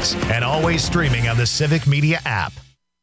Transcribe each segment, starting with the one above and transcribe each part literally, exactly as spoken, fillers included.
Mornings, and always streaming on the Civic Media app.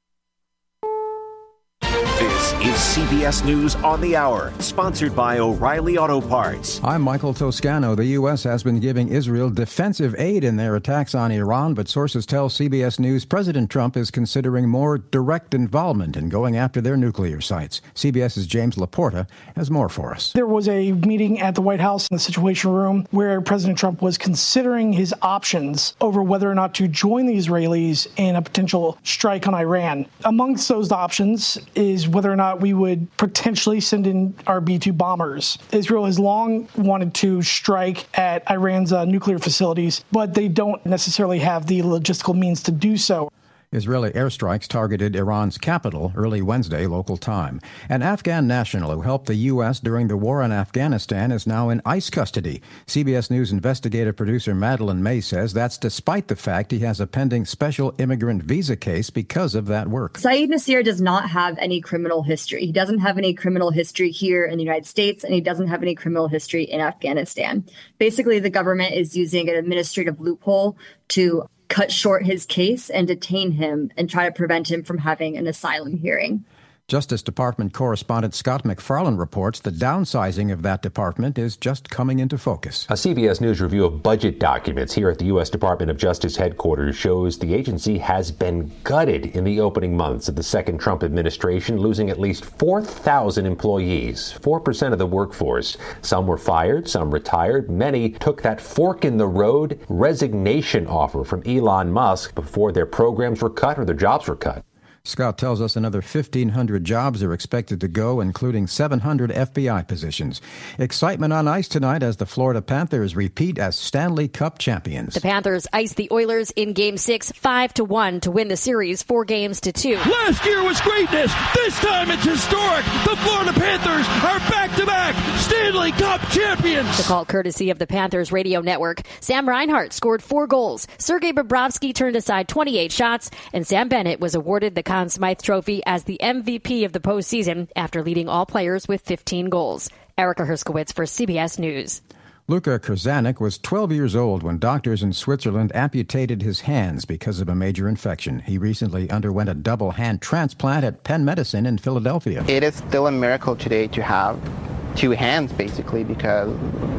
This is C B S News on the Hour, sponsored by O'Reilly Auto Parts. I'm Michael Toscano. The U S has been giving Israel defensive aid in their attacks on Iran, but sources tell C B S News President Trump is considering more direct involvement in going after their nuclear sites. CBS's James Laporta has more for us. There was a meeting at the White House in the Situation Room where President Trump was considering his options over whether or not to join the Israelis in a potential strike on Iran. Amongst those options is whether or not we would potentially send in our B two bombers. Israel has long wanted to strike at Iran's uh, nuclear facilities, but they don't necessarily have the logistical means to do so. Israeli airstrikes targeted Iran's capital early Wednesday local time. An Afghan national who helped the U S during the war in Afghanistan is now in ICE custody. C B S News investigative producer Madeline May says that's despite the fact he has a pending special immigrant visa case because of that work. Saeed Nasir does not have any criminal history. He doesn't have any criminal history here in the United States, and he doesn't have any criminal history in Afghanistan. Basically, the government is using an administrative loophole to cut short his case and detain him and try to prevent him from having an asylum hearing. Justice Department correspondent Scott McFarlane reports the downsizing of that department is just coming into focus. A C B S News review of budget documents here at the U S Department of Justice headquarters shows the agency has been gutted in the opening months of the second Trump administration, losing at least four thousand employees, four percent of the workforce. Some were fired, some retired. Many took that fork in the road resignation offer from Elon Musk before their programs were cut or their jobs were cut. Scott tells us another fifteen hundred jobs are expected to go, including seven hundred F B I positions. Excitement on ice tonight as the Florida Panthers repeat as Stanley Cup champions. The Panthers iced the Oilers in Game six, five to one to win the series, four games to two. Last year was greatness. This time it's historic. The Florida Panthers are back-to-back Stanley Cup champions. The call courtesy of the Panthers radio network. Sam Reinhart scored four goals. Sergei Bobrovsky turned aside twenty-eight shots, and Sam Bennett was awarded the Conn Smythe Trophy as the M V P of the postseason after leading all players with fifteen goals. Erica Herskowitz for C B S News. Luka Krzanek was twelve years old when doctors in Switzerland amputated his hands because of a major infection. He recently underwent a double hand transplant at Penn Medicine in Philadelphia. It is still a miracle today to have two hands, basically, because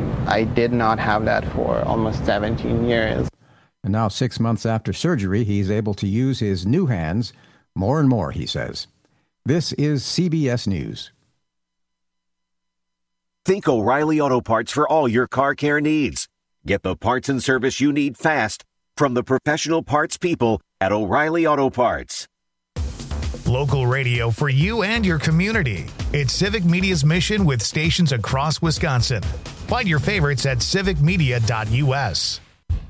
I did not have that for almost seventeen years. And now, six months after surgery, he's able to use his new hands more and more, he says. This is C B S News. Think O'Reilly Auto Parts for all your car care needs. Get the parts and service you need fast from the professional parts people at O'Reilly Auto Parts. Local radio for you and your community. It's Civic Media's mission with stations across Wisconsin. Find your favorites at civic media dot U S.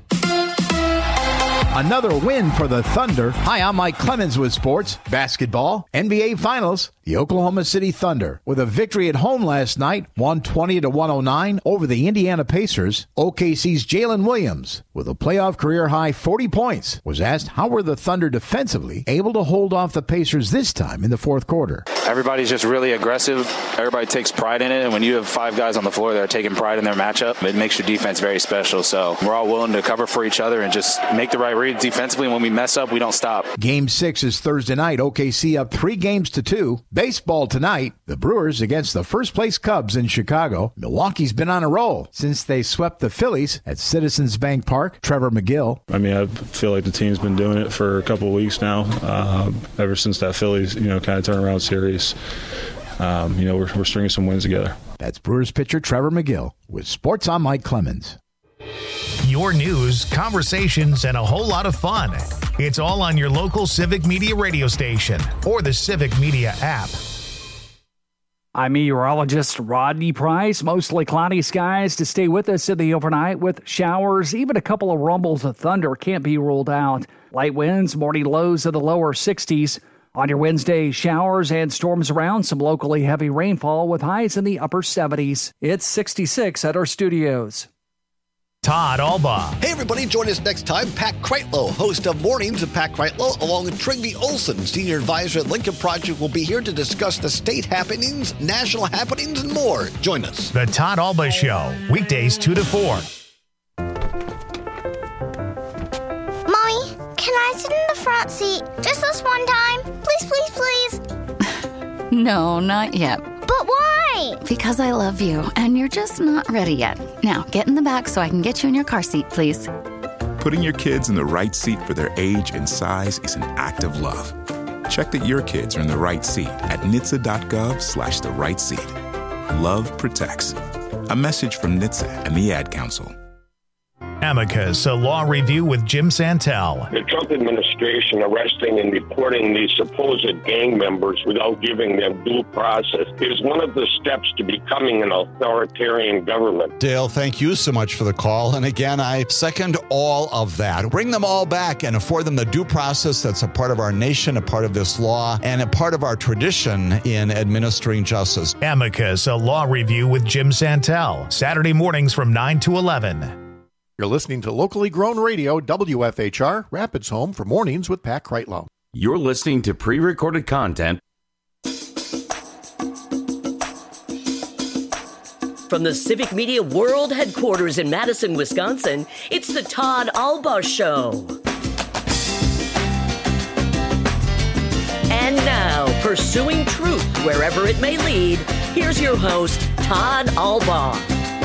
Another win for the Thunder. Hi, I'm Mike Clemens with sports. Basketball, N B A Finals. The Oklahoma City Thunder, with a victory at home last night, one twenty to one oh nine over the Indiana Pacers. O K C's Jalen Williams, with a playoff career-high forty points, was asked how were the Thunder defensively able to hold off the Pacers this time in the fourth quarter. Everybody's just really aggressive. Everybody takes pride in it, and when you have five guys on the floor that are taking pride in their matchup, it makes your defense very special. So we're all willing to cover for each other and just make the right reads defensively, and when we mess up, we don't stop. Game six is Thursday night. O K C up three games to two. Baseball tonight, the Brewers against the first-place Cubs in Chicago. Milwaukee's been on a roll since they swept the Phillies at Citizens Bank Park. Trevor McGill. I mean, I feel like the team's been doing it for a couple of weeks now, uh, ever since that Phillies, you know, kind of turnaround series. Um, you know, we're, we're stringing some wins together. That's Brewers pitcher Trevor McGill with Sports on Mike Clemens. Your news, conversations, and a whole lot of fun. It's all on your local Civic Media radio station or the Civic Media app. I'm meteorologist Rodney Price. Mostly cloudy skies to stay with us in the overnight with showers. Even a couple of rumbles of thunder can't be ruled out. Light winds, morning lows in the lower sixties. On your Wednesday, showers and storms around, some locally heavy rainfall with highs in the upper seventies. It's sixty-six at our studios. Todd Alba. Hey, everybody, join us next time. Pat Kreitlow, host of Mornings with Pat Kreitlow, along with Trygve Olsen, senior advisor at Lincoln Project, will be here to discuss the state happenings, national happenings, and more. Join us. The Todd Alba Show, weekdays two to four. Mommy, can I sit in the front seat just this one time? Please, please, please. No, not yet. But why? Because I love you, and you're just not ready yet. Now, get in the back so I can get you in your car seat, please. Putting your kids in the right seat for their age and size is an act of love. Check that your kids are in the right seat at N H T S A dot gov slash the right seat. Love protects. A message from N H T S A and the Ad Council. Amicus, a law review with Jim Santel. The Trump administration arresting and deporting these supposed gang members without giving them due process is one of the steps to becoming an authoritarian government. Dale, thank you so much for the call. And again, I second all of that. Bring them all back and afford them the due process that's a part of our nation, a part of this law, and a part of our tradition in administering justice. Amicus, a law review with Jim Santel. Saturday mornings from nine to eleven. You're listening to locally grown radio, W F H R, Rapids Home for Mornings with Pat Kreitlow. You're listening to pre-recorded content from the Civic Media World Headquarters in Madison, Wisconsin. It's the Todd Alba Show. And now, pursuing truth wherever it may lead, here's your host, Todd Alba.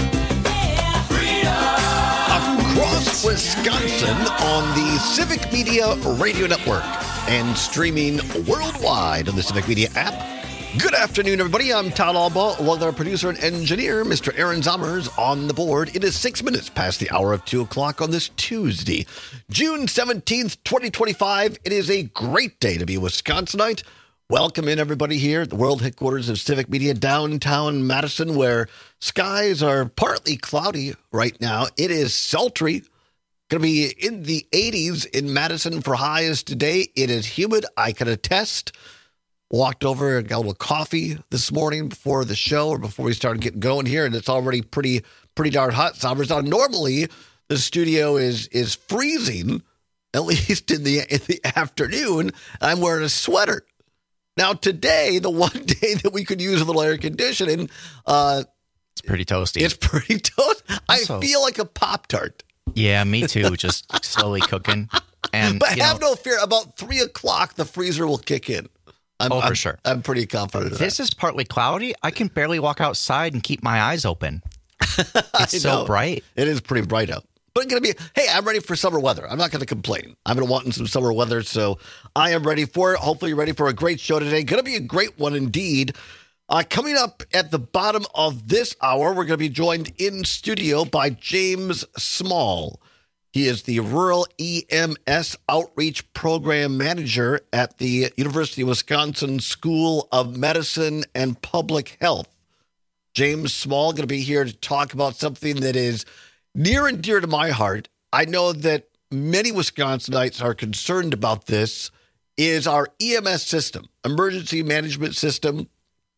Across Wisconsin on the Civic Media Radio Network and streaming worldwide on the Civic Media app. Good afternoon, everybody. I'm Todd Alba, along with our producer and engineer, Mister Aaron Zommers, on the board. It is six minutes past the hour of two o'clock on this Tuesday, June seventeenth, twenty twenty-five. It is a great day to be a Wisconsinite. Welcome in, everybody, here at the world headquarters of Civic Media, downtown Madison, where skies are partly cloudy right now. It is sultry. Going to be in the eighties in Madison for highs today. It is humid. I can attest. Walked over and got a little coffee this morning before the show or before we started getting going here, and it's already pretty pretty darn hot. Summers on. Normally, the studio is is freezing, at least in the in the afternoon. I'm wearing a sweater. Now, today, the one day that we could use a little air conditioning, uh, it's pretty toasty. It's pretty toasty. I also feel like a Pop-Tart. Yeah, me too. Just slowly cooking. And But have know, no fear. About three o'clock, the freezer will kick in. I'm, oh, for I'm, sure. I'm pretty confident of This that. is partly cloudy. I can barely walk outside and keep my eyes open. It's so bright. It is pretty bright out. But it's going to be, hey, I'm ready for summer weather. I'm not going to complain. I've been wanting some summer weather, so I am ready for it. Hopefully you're ready for a great show today. Going to be a great one indeed. Uh, coming up at the bottom of this hour, we're going to be joined in studio by James Small. He is the Rural E M S Outreach Program Manager at the University of Wisconsin School of Medicine and Public Health. James Small going to be here to talk about something that is near and dear to my heart. I know that many Wisconsinites are concerned about this, is our E M S system, emergency management system,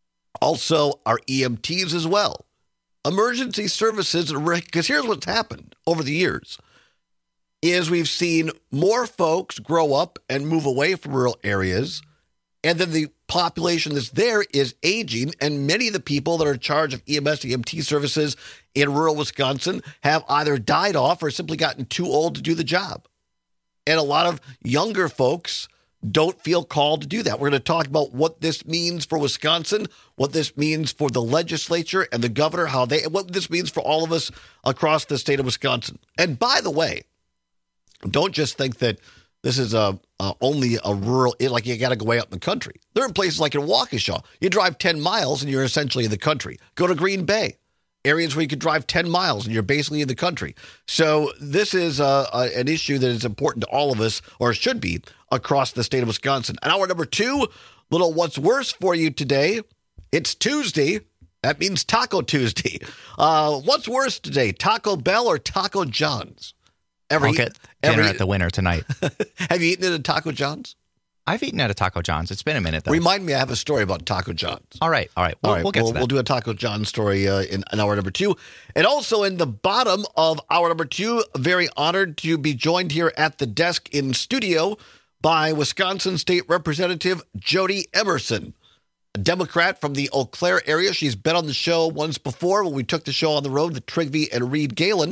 also our E M Ts as well. Emergency services, because here's what's happened over the years, is we've seen more folks grow up and move away from rural areas, and then the population that's there is aging, and many of the people that are in charge of E M S, E M T services in rural Wisconsin have either died off or simply gotten too old to do the job. And a lot of younger folks don't feel called to do that. We're going to talk about what this means for Wisconsin, what this means for the legislature and the governor, how they, what this means for all of us across the state of Wisconsin. And by the way, don't just think that this is a, a only a rural, like you got to go way out in the country. There are places like in Waukesha, you drive ten miles and you're essentially in the country. Go to Green Bay, areas where you could drive ten miles and you're basically in the country. So this is a, a, an issue that is important to all of us, or should be, across the state of Wisconsin. And hour number two, little what's worse for you today. It's Tuesday. That means Taco Tuesday. Uh, what's worse today, Taco Bell or Taco John's? Every, I'll get dinner every, at the winner tonight. Have you eaten at a Taco John's? I've eaten at a Taco John's. It's been a minute, though. Remind me, I have a story about Taco John's. All right, all right. We'll, all right, we'll get we'll, to that. We'll do a Taco John's story uh, in, in hour number two. And also in the bottom of hour number two, very honored to be joined here at the desk in studio by Wisconsin State Representative Jody Emerson, a Democrat from the Eau Claire area. She's been on the show once before when we took the show on the road with Trigby and Reed Galen.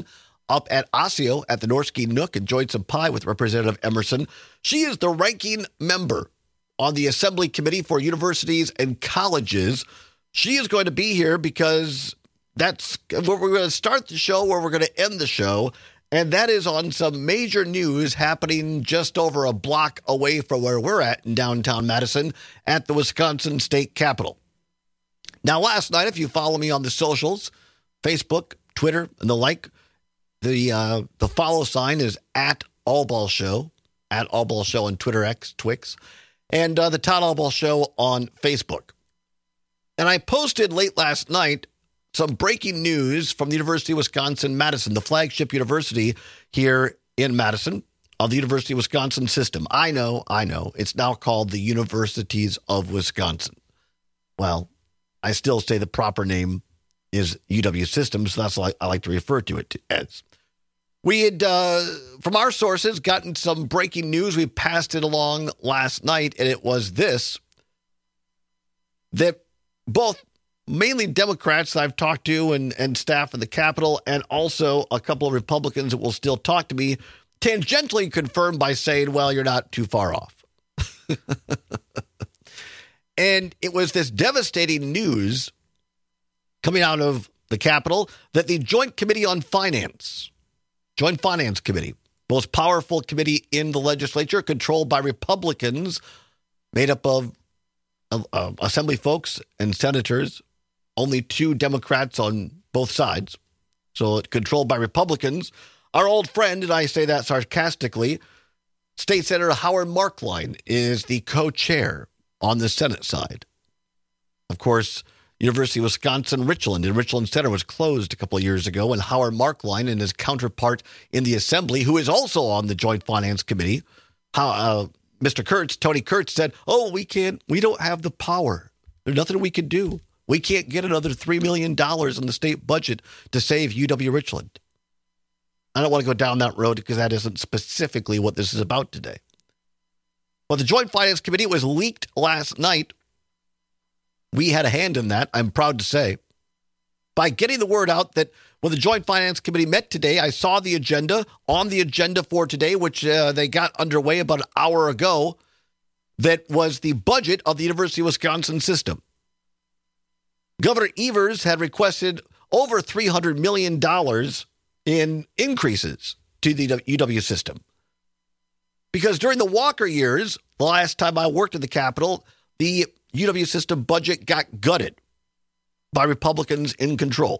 up at Osseo at the Norski Nook, enjoyed some pie with Representative Emerson. She is the ranking member on the Assembly Committee for Universities and Colleges. She is going to be here because that's where we're going to start the show, where we're going to end the show, and that is on some major news happening just over a block away from where we're at in downtown Madison at the Wisconsin State Capitol. Now, last night, if you follow me on the socials, Facebook, Twitter, and the like, the uh, the follow sign is at Allball Show, at Allball Show on Twitter X, Twix, and uh, the Todd Allball Show on Facebook. And I posted late last night some breaking news from the University of Wisconsin-Madison, the flagship university here in Madison of the University of Wisconsin system. I know, I know, it's now called the Universities of Wisconsin. Well, I still say the proper name is U W Systems, so that's what I like to refer to it as. We had, uh, from our sources, gotten some breaking news. We passed it along last night, and it was this, that both mainly Democrats that I've talked to and, and staff at the Capitol, and also a couple of Republicans that will still talk to me, tangentially confirmed by saying, well, you're not too far off. And it was this devastating news coming out of the Capitol that the Joint Committee on Finance, Joint Finance Committee, most powerful committee in the legislature, controlled by Republicans, made up of uh, uh, assembly folks and senators, only two Democrats on both sides. So it's controlled by Republicans. Our old friend, and I say that sarcastically, State Senator Howard Marklein is the co-chair on the Senate side. Of course, University of Wisconsin-Richland, the Richland Center was closed a couple of years ago, and Howard Marklein and his counterpart in the Assembly, who is also on the Joint Finance Committee, how, uh, Mister Kurtz, Tony Kurtz, said, oh, we can't, we don't have the power. There's nothing we can do. We can't get another three million dollars in the state budget to save U W-Richland. I don't want to go down that road because that isn't specifically what this is about today. Well, the Joint Finance Committee was leaked last night. We had a hand in that, I'm proud to say, by getting the word out that when the Joint Finance Committee met today, I saw the agenda on the agenda for today, which uh, they got underway about an hour ago, that was the budget of the University of Wisconsin system. Governor Evers had requested over three hundred million dollars in increases to the U W system. Because during the Walker years, the last time I worked at the Capitol, the U W system budget got gutted by Republicans in control.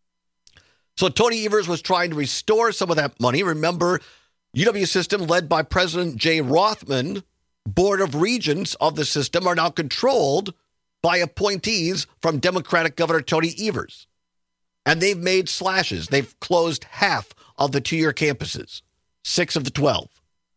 So Tony Evers was trying to restore some of that money. Remember, U W system led by President Jay Rothman, Board of Regents of the system are now controlled by appointees from Democratic Governor Tony Evers. And they've made slashes. They've closed half of the two-year campuses, six of the twelve.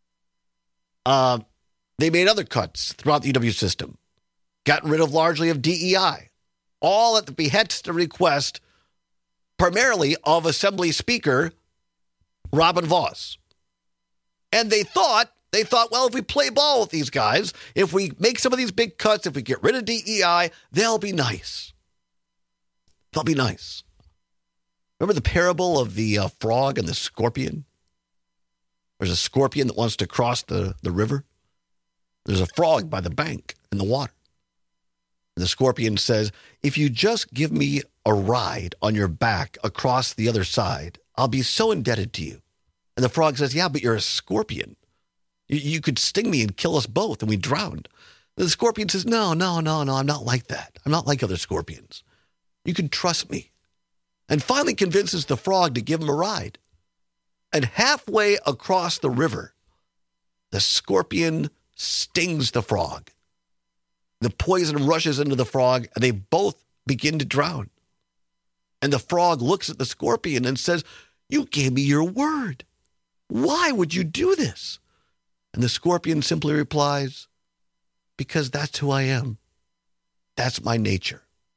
Uh, they made other cuts throughout the U W system, gotten rid of largely of D E I, all at the behest and request primarily of Assembly Speaker Robin Vos. And they thought, they thought, well, if we play ball with these guys, if we make some of these big cuts, if we get rid of D E I, they'll be nice. They'll be nice. Remember the parable of the uh, frog and the scorpion? There's a scorpion that wants to cross the, the river. There's a frog by the bank in the water. And the scorpion says, if you just give me a ride on your back across the other side, I'll be so indebted to you. And the frog says, yeah, but you're a scorpion. You, you could sting me and kill us both and we drowned. And the scorpion says, no, no, no, no, I'm not like that. I'm not like other scorpions. You can trust me. And finally convinces the frog to give him a ride. And halfway across the river, the scorpion stings the frog. The poison rushes into the frog, and they both begin to drown. And the frog looks at the scorpion and says, you gave me your word. Why would you do this? And the scorpion simply replies, because that's who I am. That's my nature.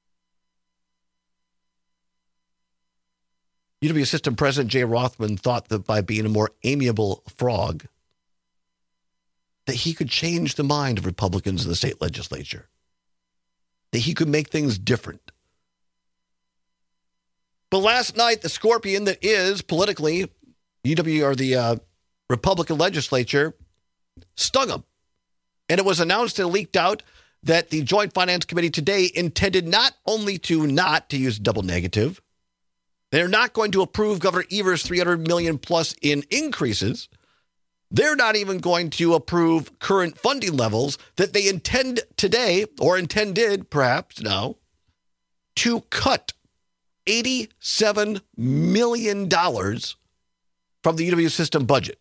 U W System President Jay Rothman thought that by being a more amiable frog, that he could change the mind of Republicans in the state legislature, that he could make things different. But last night, the scorpion that is politically U W or the uh, Republican legislature stung them. And it was announced and leaked out that the Joint Finance Committee today intended not only to not, to use double negative, they're not going to approve Governor Evers' three hundred million dollars plus in increases. They're not even going to approve current funding levels that they intend today, or intended perhaps now, to cut eighty-seven million dollars from the U W system budget.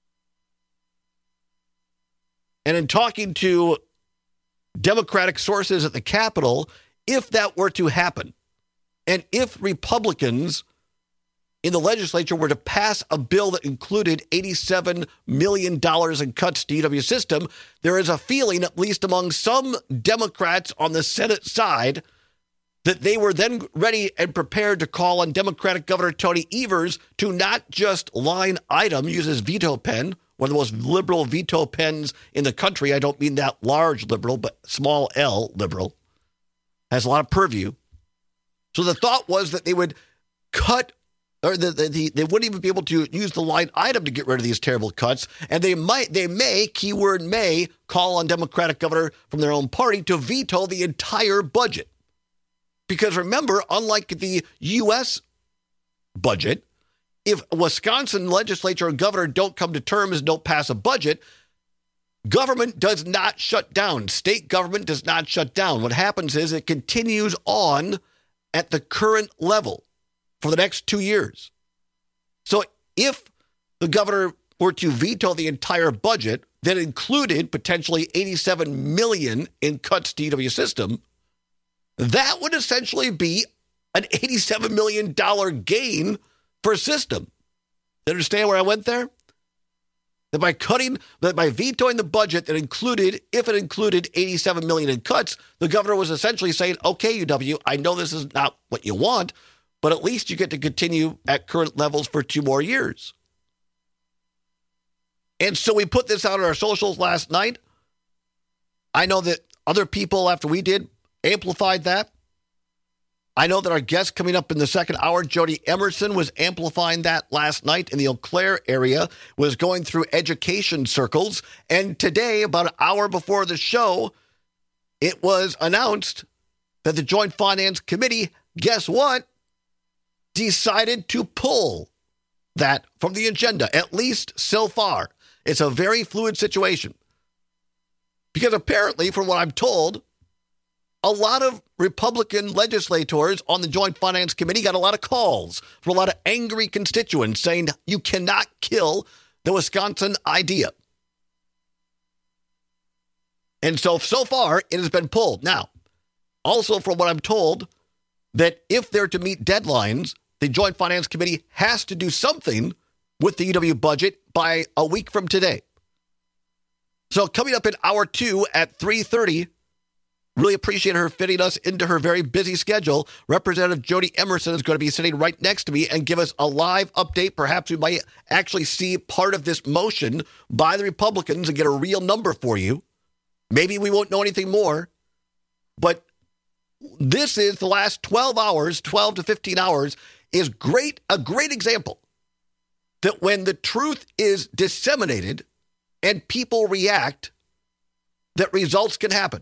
And in talking to Democratic sources at the Capitol, if that were to happen, and if Republicans in the legislature were to pass a bill that included eighty-seven million dollars in cuts to U W system, there is a feeling, at least among some Democrats on the Senate side, that they were then ready and prepared to call on Democratic Governor Tony Evers to not just line item, use his veto pen, one of the most liberal veto pens in the country. I don't mean that large liberal, but small L liberal. Has a lot of purview. So the thought was that they would cut, or the, the, the, they wouldn't even be able to use the line item to get rid of these terrible cuts. And they might, they may, keyword may, call on Democratic governor from their own party to veto the entire budget. Because remember, unlike the U S budget, if Wisconsin legislature and governor don't come to terms and don't pass a budget, government does not shut down. State government does not shut down. What happens is it continues on at the current level for the next two years. So if the governor were to veto the entire budget that included potentially eighty-seven million dollars in cuts to U W system, that would essentially be an eighty-seven million dollars gain for a system. You understand where I went there? That by cutting, that by vetoing the budget that included, if it included eighty-seven million dollars in cuts, the governor was essentially saying, okay, U W, I know this is not what you want, but at least you get to continue at current levels for two more years. And so we put this out on our socials last night. I know that other people, after we did, amplified that. I know that our guest coming up in the second hour, Jody Emerson, was amplifying that last night in the Eau Claire area, was going through education circles. And today, about an hour before the show, it was announced that the Joint Finance Committee, guess what, decided to pull that from the agenda, at least so far. It's a very fluid situation. Because apparently, from what I'm told, a lot of Republican legislators on the Joint Finance Committee got a lot of calls from a lot of angry constituents saying you cannot kill the Wisconsin idea. And so, so far, it has been pulled. Now, also from what I'm told, that if they're to meet deadlines, the Joint Finance Committee has to do something with the U W budget by a week from today. So coming up in hour two at three thirty, really appreciate her fitting us into her very busy schedule. Representative Jody Emerson is going to be sitting right next to me and give us a live update. Perhaps we might actually see part of this motion by the Republicans and get a real number for you. Maybe we won't know anything more. But this is the last twelve hours, twelve to fifteen hours, is great, a great example that when the truth is disseminated and people react, that results can happen.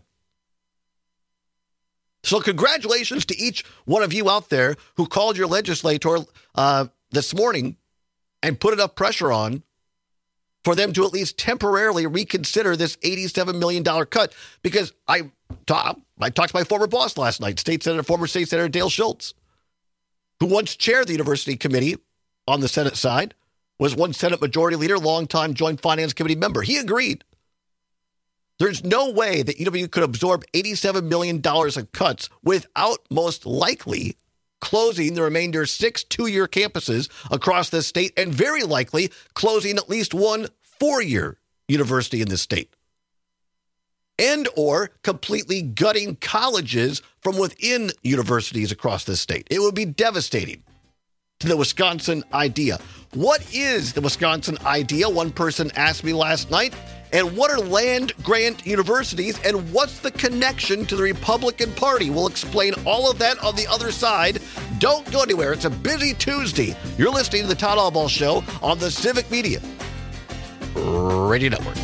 So congratulations to each one of you out there who called your legislator uh, this morning and put enough pressure on for them to at least temporarily reconsider this eighty-seven million dollars cut. Because I, ta- I talked to my former boss last night, State Senator, former State Senator Dale Schultz, who once chaired the University Committee on the Senate side, was one Senate Majority Leader, longtime Joint Finance Committee member. He agreed. There's no way that U W could absorb eighty-seven million dollars in cuts without most likely closing the remainder six two-year campuses across the state and very likely closing at least one four-year university in the state. And or completely gutting colleges from within universities across the state. It would be devastating to the Wisconsin idea. What is the Wisconsin idea? One person asked me last night. And what are land-grant universities, and what's the connection to the Republican Party? We'll explain all of that on the other side. Don't go anywhere. It's a busy Tuesday. You're listening to the Todd Albaugh Show on the Civic Media Radio Network.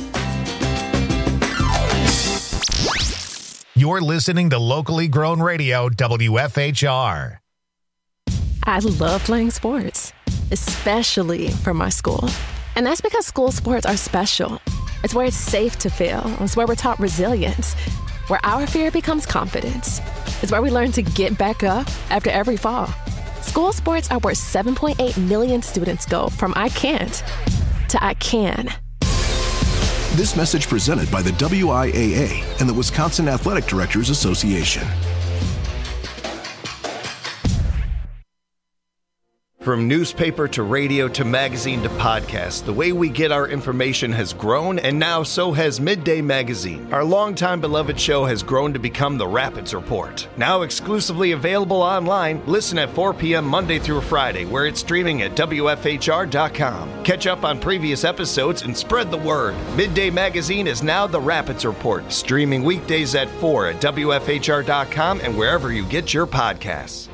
You're listening to locally grown radio, W F H R. I love playing sports, especially for my school. And that's because school sports are special. It's where it's safe to fail. It's where we're taught resilience, where our fear becomes confidence. It's where we learn to get back up after every fall. School sports are where seven point eight million students go from I can't to I can. This message presented by the W I A A and the Wisconsin Athletic Directors Association. From newspaper to radio to magazine to podcast, the way we get our information has grown, and now so has Midday Magazine. Our longtime beloved show has grown to become the Rapids Report. Now exclusively available online, listen at four p.m. Monday through Friday, where it's streaming at W F H R dot com. Catch up on previous episodes and spread the word. Midday Magazine is now the Rapids Report, streaming weekdays at four at W F H R dot com and wherever you get your podcasts.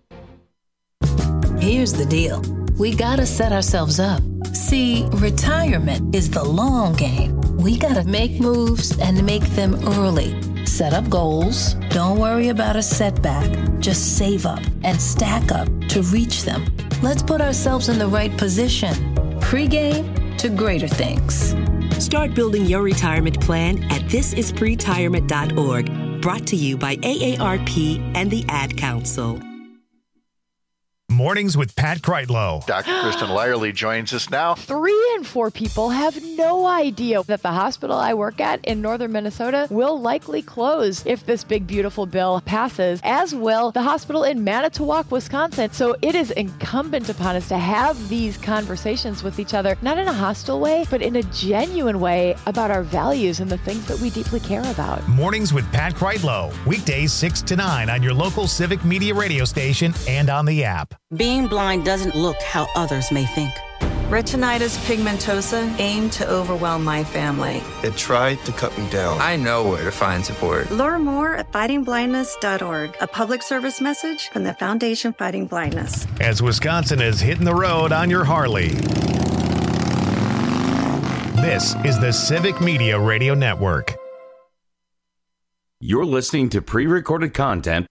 Here's the deal. We gotta set ourselves up. See, retirement is the long game. We gotta make moves and make them early. Set up goals. Don't worry about a setback. Just save up and stack up to reach them. Let's put ourselves in the right position. Pre-game to greater things. Start building your retirement plan at this is pretirement dot org. Brought to you by A A R P and the Ad Council. Mornings with Pat Kreitlow. Doctor Kristen Lyerly joins us now. Three in four people have no idea that the hospital I work at in northern Minnesota will likely close if this big, beautiful bill passes, as will the hospital in Manitowoc, Wisconsin. So it is incumbent upon us to have these conversations with each other, not in a hostile way, but in a genuine way about our values and the things that we deeply care about. Mornings with Pat Kreitlow. Weekdays six to nine on your local Civic Media radio station and on the app. Being blind doesn't look how others may think. Retinitis pigmentosa aimed to overwhelm my family. It tried to cut me down. I know where to find support. Learn more at fighting blindness dot org, a public service message from the Foundation Fighting Blindness. As Wisconsin is hitting the road on your Harley. This is the Civic Media Radio Network. You're listening to pre-recorded content.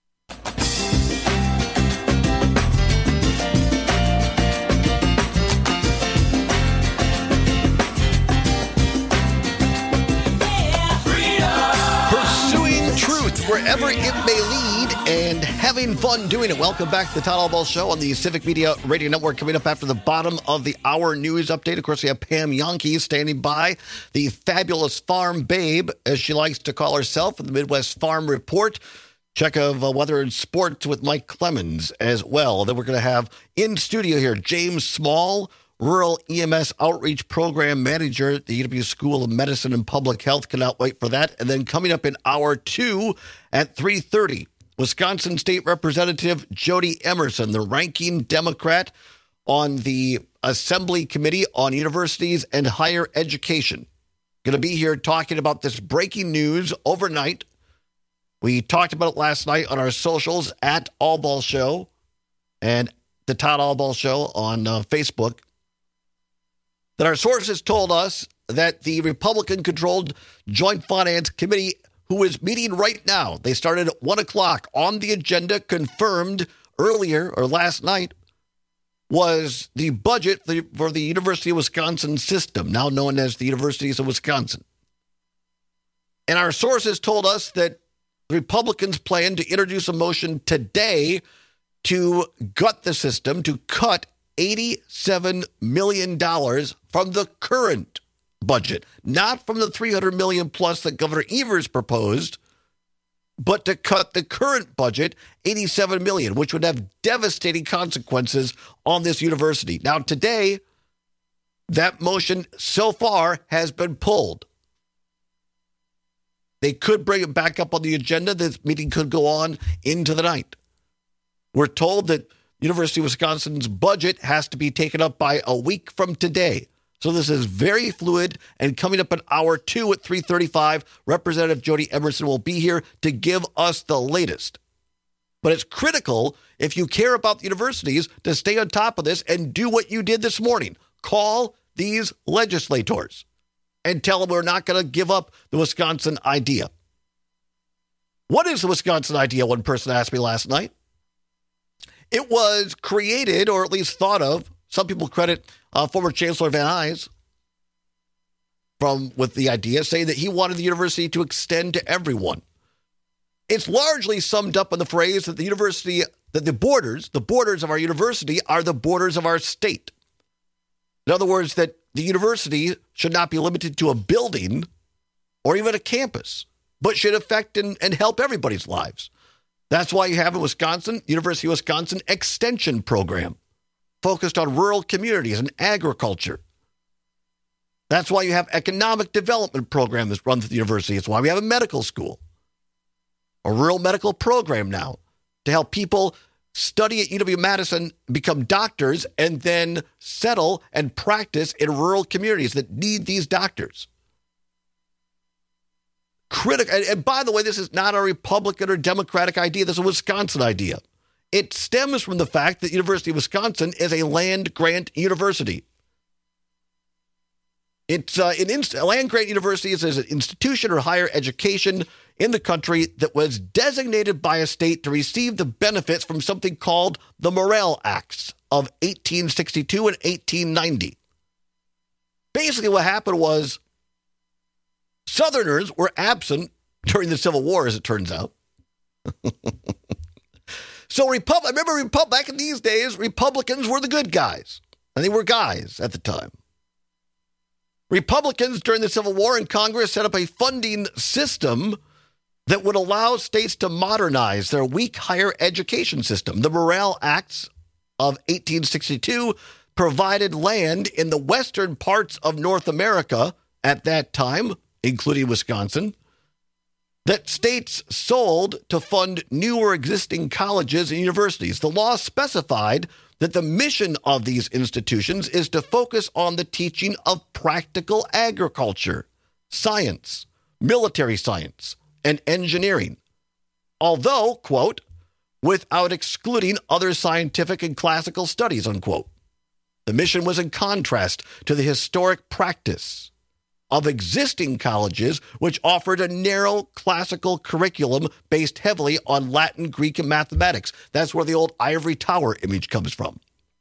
Wherever it may lead and having fun doing it. Welcome back to the Todd Albaugh Show on the Civic Media Radio Network. Coming up after the bottom of the hour news update. Of course, we have Pam Yonke standing by, the fabulous farm babe, as she likes to call herself, in the Midwest Farm Report. Check of uh, weather and sports with Mike Clemens as well. Then we're going to have in studio here James Small, Rural E M S Outreach Program Manager at the U W School of Medicine and Public Health. Cannot wait for that. And then coming up in hour two at three thirty, Wisconsin State Representative Jody Emerson, the ranking Democrat on the Assembly Committee on Universities and Higher Education. Going to be here talking about this breaking news overnight. We talked about it last night on our socials at Albaugh Show and the Todd Albaugh Show on uh, Facebook. That our sources told us that the Republican-controlled Joint Finance Committee, who is meeting right now, they started at one o'clock on the agenda, confirmed earlier or last night, was the budget for the University of Wisconsin system, now known as the Universities of Wisconsin. And our sources told us that the Republicans plan to introduce a motion today to gut the system, to cut eighty-seven million dollars from the current budget, not from the three hundred million dollars plus that Governor Evers proposed, but to cut the current budget, eighty-seven million dollars, which would have devastating consequences on this university. Now, today, that motion so far has been pulled. They could bring it back up on the agenda. This meeting could go on into the night. We're told that University of Wisconsin's budget has to be taken up by a week from today. So this is very fluid, and coming up in hour two at three thirty-five, Representative Jody Emerson will be here to give us the latest. But it's critical, if you care about the universities, to stay on top of this and do what you did this morning. Call these legislators and tell them we're not going to give up the Wisconsin idea. What is the Wisconsin idea? One person asked me last night. It was created, or at least thought of, some people credit uh, former Chancellor Van Nuys from with the idea, saying that he wanted the university to extend to everyone. It's largely summed up in the phrase that the university, that the borders, the borders of our university are the borders of our state. In other words, that the university should not be limited to a building or even a campus, but should affect and, and help everybody's lives. That's why you have in Wisconsin, University of Wisconsin Extension Program, focused on rural communities and agriculture. That's why you have economic development program that's run through the university. It's why we have a medical school, a rural medical program now to help people study at U W-Madison, become doctors, and then settle and practice in rural communities that need these doctors. Critical. And, and by the way, this is not a Republican or Democratic idea. This is a Wisconsin idea. It stems from the fact that University of Wisconsin is a land-grant university. It's uh, an inst- a land-grant university is an institution or higher education in the country that was designated by a state to receive the benefits from something called the Morrill Acts of eighteen sixty-two and eighteen ninety. Basically, what happened was Southerners were absent during the Civil War, as it turns out. So, Repub- I remember Repub- back in these days, Republicans were the good guys, and they were guys at the time. Republicans during the Civil War in Congress set up a funding system that would allow states to modernize their weak higher education system. The Morrill Acts of eighteen sixty-two provided land in the western parts of North America at that time, including Wisconsin, that states sold to fund new or existing colleges and universities. The law specified that the mission of these institutions is to focus on the teaching of practical agriculture, science, military science, and engineering. Although, quote, without excluding other scientific and classical studies, unquote. The mission was in contrast to the historic practice of existing colleges, which offered a narrow classical curriculum based heavily on Latin, Greek, and mathematics. That's where the old ivory tower image comes from.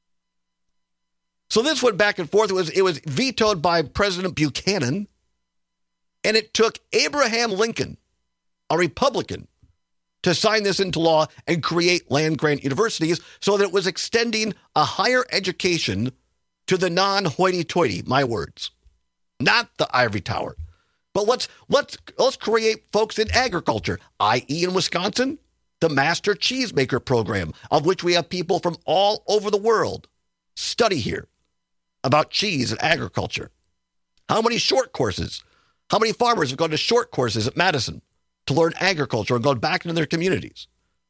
So this went back and forth. It was, it was vetoed by President Buchanan, and it took Abraham Lincoln, a Republican, to sign this into law and create land-grant universities so that it was extending a higher education to the non-hoity-toity, my words. Not the ivory tower. But let's let's let's create folks in agriculture, that is in Wisconsin, the Master Cheesemaker program, of which we have people from all over the world study here about cheese and agriculture. How many short courses? How many farmers have gone to short courses at Madison to learn agriculture and gone back into their communities?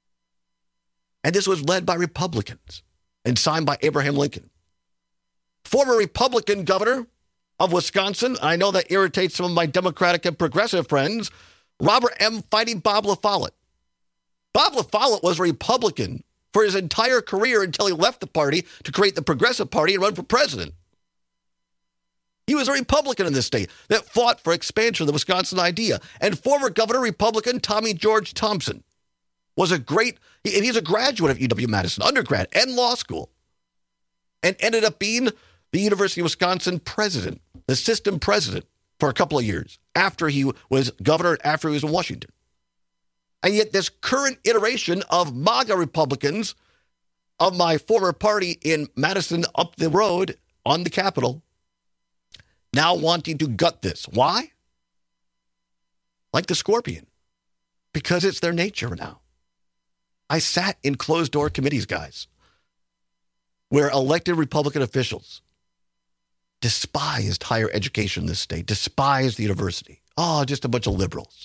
And this was led by Republicans and signed by Abraham Lincoln. Former Republican governor of Wisconsin, I know that irritates some of my Democratic and progressive friends, Robert M. fighting Bob LaFollette. Bob LaFollette was a Republican for his entire career until he left the party to create the Progressive Party and run for president. He was a Republican in this state that fought for expansion of the Wisconsin idea. And former Governor Republican Tommy George Thompson was a great, and he's a graduate of U W-Madison, undergrad and law school, and ended up being the University of Wisconsin president, the system president, for a couple of years after he was governor, after he was in Washington. And yet this current iteration of MAGA Republicans of my former party in Madison up the road on the Capitol now wanting to gut this. Why? Like the scorpion. Because it's their nature now. I sat in closed-door committees, guys, where elected Republican officials despised higher education in this state, despised the university. Oh, just a bunch of liberals.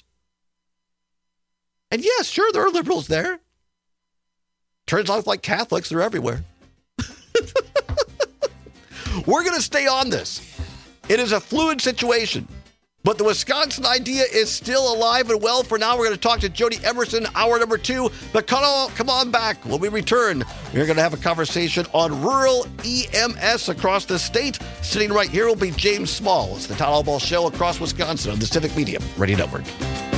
And yes, sure, there are liberals there. Turns out, like Catholics, they're everywhere. We're going to stay on this. It is a fluid situation. But the Wisconsin idea is still alive and well. For now, we're going to talk to Jody Emerson, hour number two. But come on, come on back. When we return, we're going to have a conversation on rural E M S across the state. Sitting right here will be James Small. It's the Todd Albaugh Show across Wisconsin on the Civic Media Radio Network.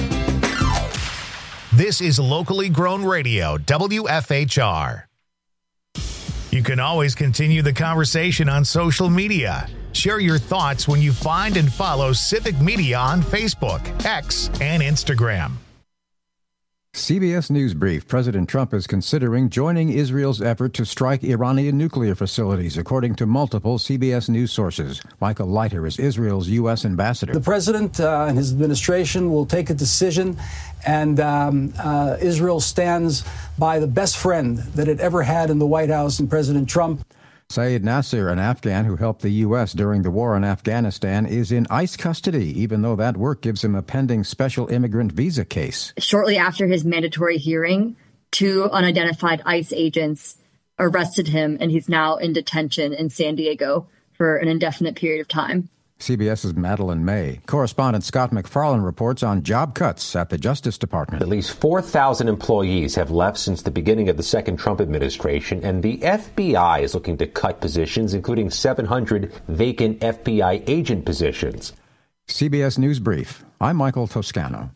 This is locally grown radio, W F H R. You can always continue the conversation on social media. Share your thoughts when you find and follow Civic Media on Facebook, X, and Instagram. C B S News Brief. President Trump is considering joining Israel's effort to strike Iranian nuclear facilities, according to multiple C B S News sources. Michael Leiter is Israel's U S ambassador. The president uh, and his administration will take a decision, and um, uh, Israel stands by the best friend that it ever had in the White House and President Trump. Saeed Nasser, an Afghan who helped the U S during the war in Afghanistan, is in ICE custody, even though that work gives him a pending special immigrant visa case. Shortly after his mandatory hearing, two unidentified ICE agents arrested him, and he's now in detention in San Diego for an indefinite period of time. CBS's Madeline May. Correspondent Scott McFarland reports on job cuts at the Justice Department. At least four thousand employees have left since the beginning of the second Trump administration, and the F B I is looking to cut positions, including seven hundred vacant F B I agent positions. C B S News Brief. I'm Michael Toscano.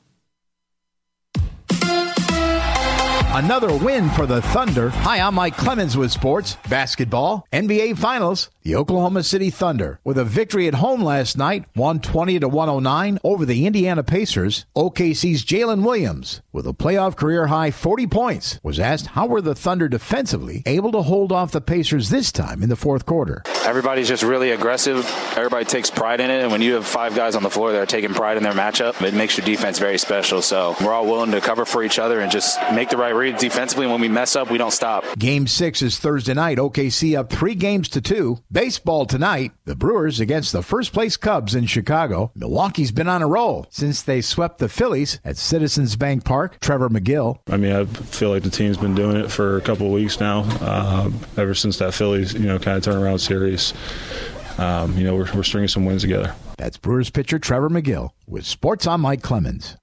Another win for the Thunder. Hi, I'm Mike Clemens with sports. Basketball, N B A Finals, the Oklahoma City Thunder. With a victory at home last night, one twenty to one oh nine over the Indiana Pacers, O K C's Jalen Williams, with a playoff career-high forty points, was asked how were the Thunder defensively able to hold off the Pacers this time in the fourth quarter. Everybody's just really aggressive. Everybody takes pride in it, and when you have five guys on the floor that are taking pride in their matchup, it makes your defense very special. So we're all willing to cover for each other and just make the right read defensively. When we mess up, we don't stop. Game six is Thursday night. O K C up three games to two. Baseball tonight. The Brewers against the first-place Cubs in Chicago. Milwaukee's been on a roll since they swept the Phillies at Citizens Bank Park. Trevor McGill. I mean, I feel like the team's been doing it for a couple of weeks now. Uh, ever since that Phillies, you know, kind of turnaround series. Um, you know, we're, we're stringing some wins together. That's Brewers pitcher Trevor McGill with Sports on Mike Clemens.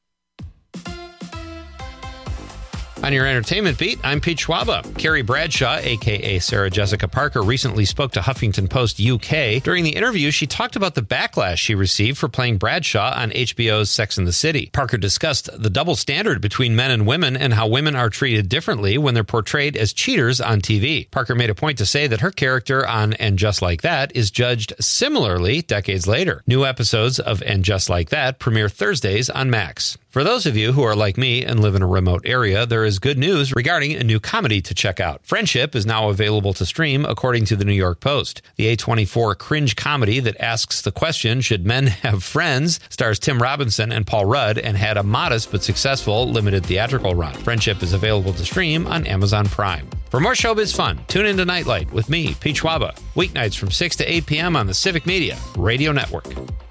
On your entertainment beat, I'm Pete Schwaba. Carrie Bradshaw, a k a. Sarah Jessica Parker, recently spoke to Huffington Post U K. During the interview, she talked about the backlash she received for playing Bradshaw on H B O's Sex and the City. Parker discussed the double standard between men and women and how women are treated differently when they're portrayed as cheaters on T V. Parker made a point to say that her character on And Just Like That is judged similarly decades later. New episodes of And Just Like That premiere Thursdays on Max. For those of you who are like me and live in a remote area, there is good news regarding a new comedy to check out. Friendship is now available to stream, according to the New York Post. The A twenty-four cringe comedy that asks the question, should men have friends, stars Tim Robinson and Paul Rudd and had a modest but successful limited theatrical run. Friendship is available to stream on Amazon Prime. For more showbiz fun, tune into Nightlight with me, Pete Schwaba, weeknights from six to eight p.m. on the Civic Media Radio Network.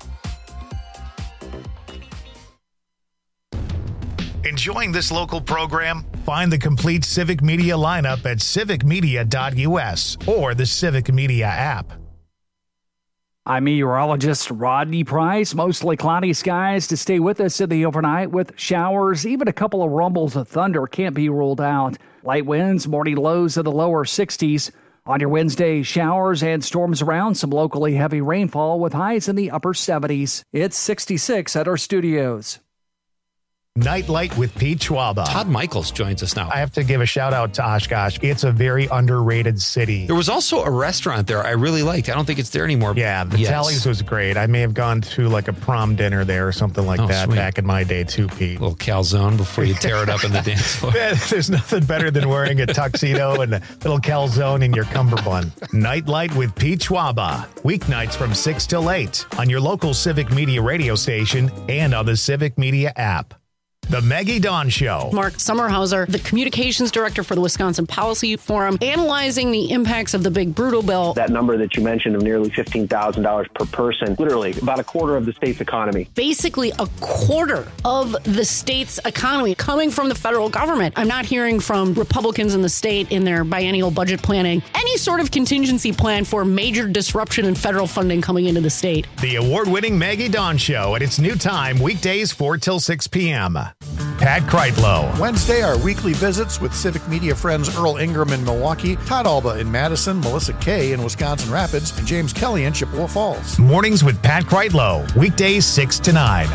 Enjoying this local program? Find the complete Civic Media lineup at civic media dot u s or the Civic Media app. I'm meteorologist Rodney Price. Mostly cloudy skies to stay with us in the overnight with showers. Even a couple of rumbles of thunder can't be ruled out. Light winds, morning lows in the lower sixties. On your Wednesday, showers and storms around, some locally heavy rainfall with highs in the upper seventies. It's sixty-six at our studios. Nightlight with Pete Schwaba. Todd Michaels joins us now. I have to give a shout out to Oshkosh. It's a very underrated city. There was also a restaurant there I really liked. I don't think it's there anymore. Yeah, the yes. Tallies was great. I may have gone to like a prom dinner there or something like oh, that sweet. back in my day too, Pete. A little calzone before you tear it up in the dance floor. There's nothing better than wearing a tuxedo and a little calzone in your cummerbund. Nightlight with Pete Schwaba. Weeknights from six till eight on your local Civic Media radio station and on the Civic Media app. The Maggie Dawn Show. Mark Sommerhauser, the communications director for the Wisconsin Policy Forum, analyzing the impacts of the big brutal bill. That number that you mentioned of nearly fifteen thousand dollars per person, literally about a quarter of the state's economy. Basically a quarter of the state's economy coming from the federal government. I'm not hearing from Republicans in the state in their biennial budget planning any sort of contingency plan for major disruption in federal funding coming into the state. The award-winning Maggie Dawn Show at its new time, weekdays four till six p.m. Pat Kreitlow. Wednesday, our weekly visits with Civic Media friends Earl Ingram in Milwaukee, Todd Alba in Madison, Melissa Kay in Wisconsin Rapids, and James Kelly in Chippewa Falls. Mornings with Pat Kreitlow, weekdays six to nine.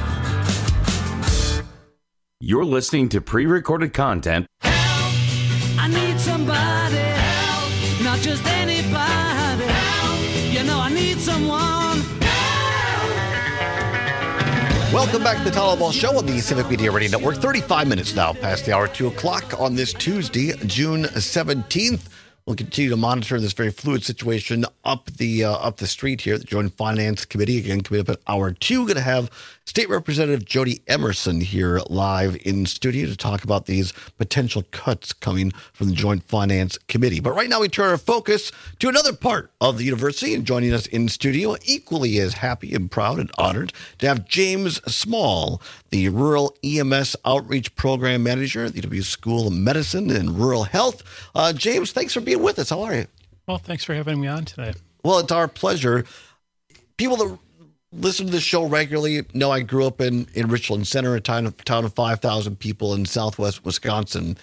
You're listening to pre-recorded content. Help! I need somebody. Help! Not just anybody. Help! You know I need someone. Welcome back to the Tyler Ball Show on the Civic Media Radio Network. thirty-five minutes now past the hour, two o'clock on this Tuesday, June seventeenth. We'll continue to monitor this very fluid situation up the uh, up the street here. The Joint Finance Committee, again, coming up at hour two. Going to have State Representative Jody Emerson here live in studio to talk about these potential cuts coming from the Joint Finance Committee. But right now we turn our focus to another part of the university, and joining us in studio, equally as happy and proud and honored to have James Small, the Rural E M S Outreach Program Manager at the U W School of Medicine and Rural Health. Uh, James, thanks for being with us. How are you? Well, thanks for having me on today. Well, it's our pleasure. People that listen to the show regularly know I grew up in, in Richland Center, a town of, town of five thousand people in southwest Wisconsin.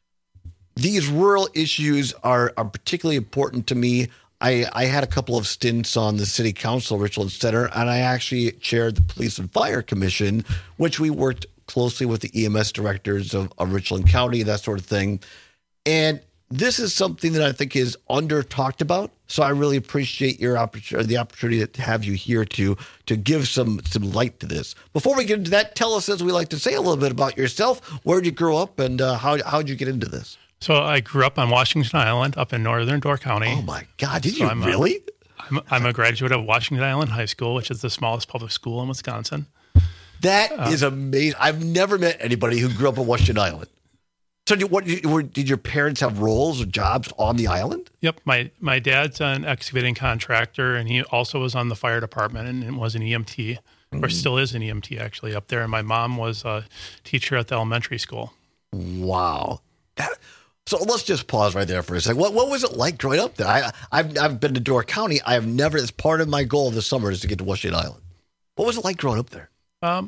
These rural issues are, are particularly important to me. I, I had a couple of stints on the city council of Richland Center, and I actually chaired the Police and Fire Commission, which we worked closely with the E M S directors of, of Richland County, that sort of thing. And this is something that I think is under talked about. So I really appreciate your opportunity, the opportunity to have you here to to give some some light to this. Before we get into that, tell us, as we like to say, a little bit about yourself. Where did you grow up, and uh, how how did you get into this? So I grew up on Washington Island, up in northern Door County. Oh my God! Did so you I'm really? A, I'm, I'm a graduate of Washington Island High School, which is the smallest public school in Wisconsin. That uh, is amazing. I've never met anybody who grew up on Washington Island. So did, what, did your parents have roles or jobs on the island? Yep. My my dad's an excavating contractor, and he also was on the fire department and was an E M T, mm-hmm. or still is an E M T actually up there. And my mom was a teacher at the elementary school. Wow. That, so let's just pause right there for a second. What what was it like growing up there? I, I've, I've been to Door County. I have never, as part of my goal this summer is to get to Washington Island. What was it like growing up there? Um.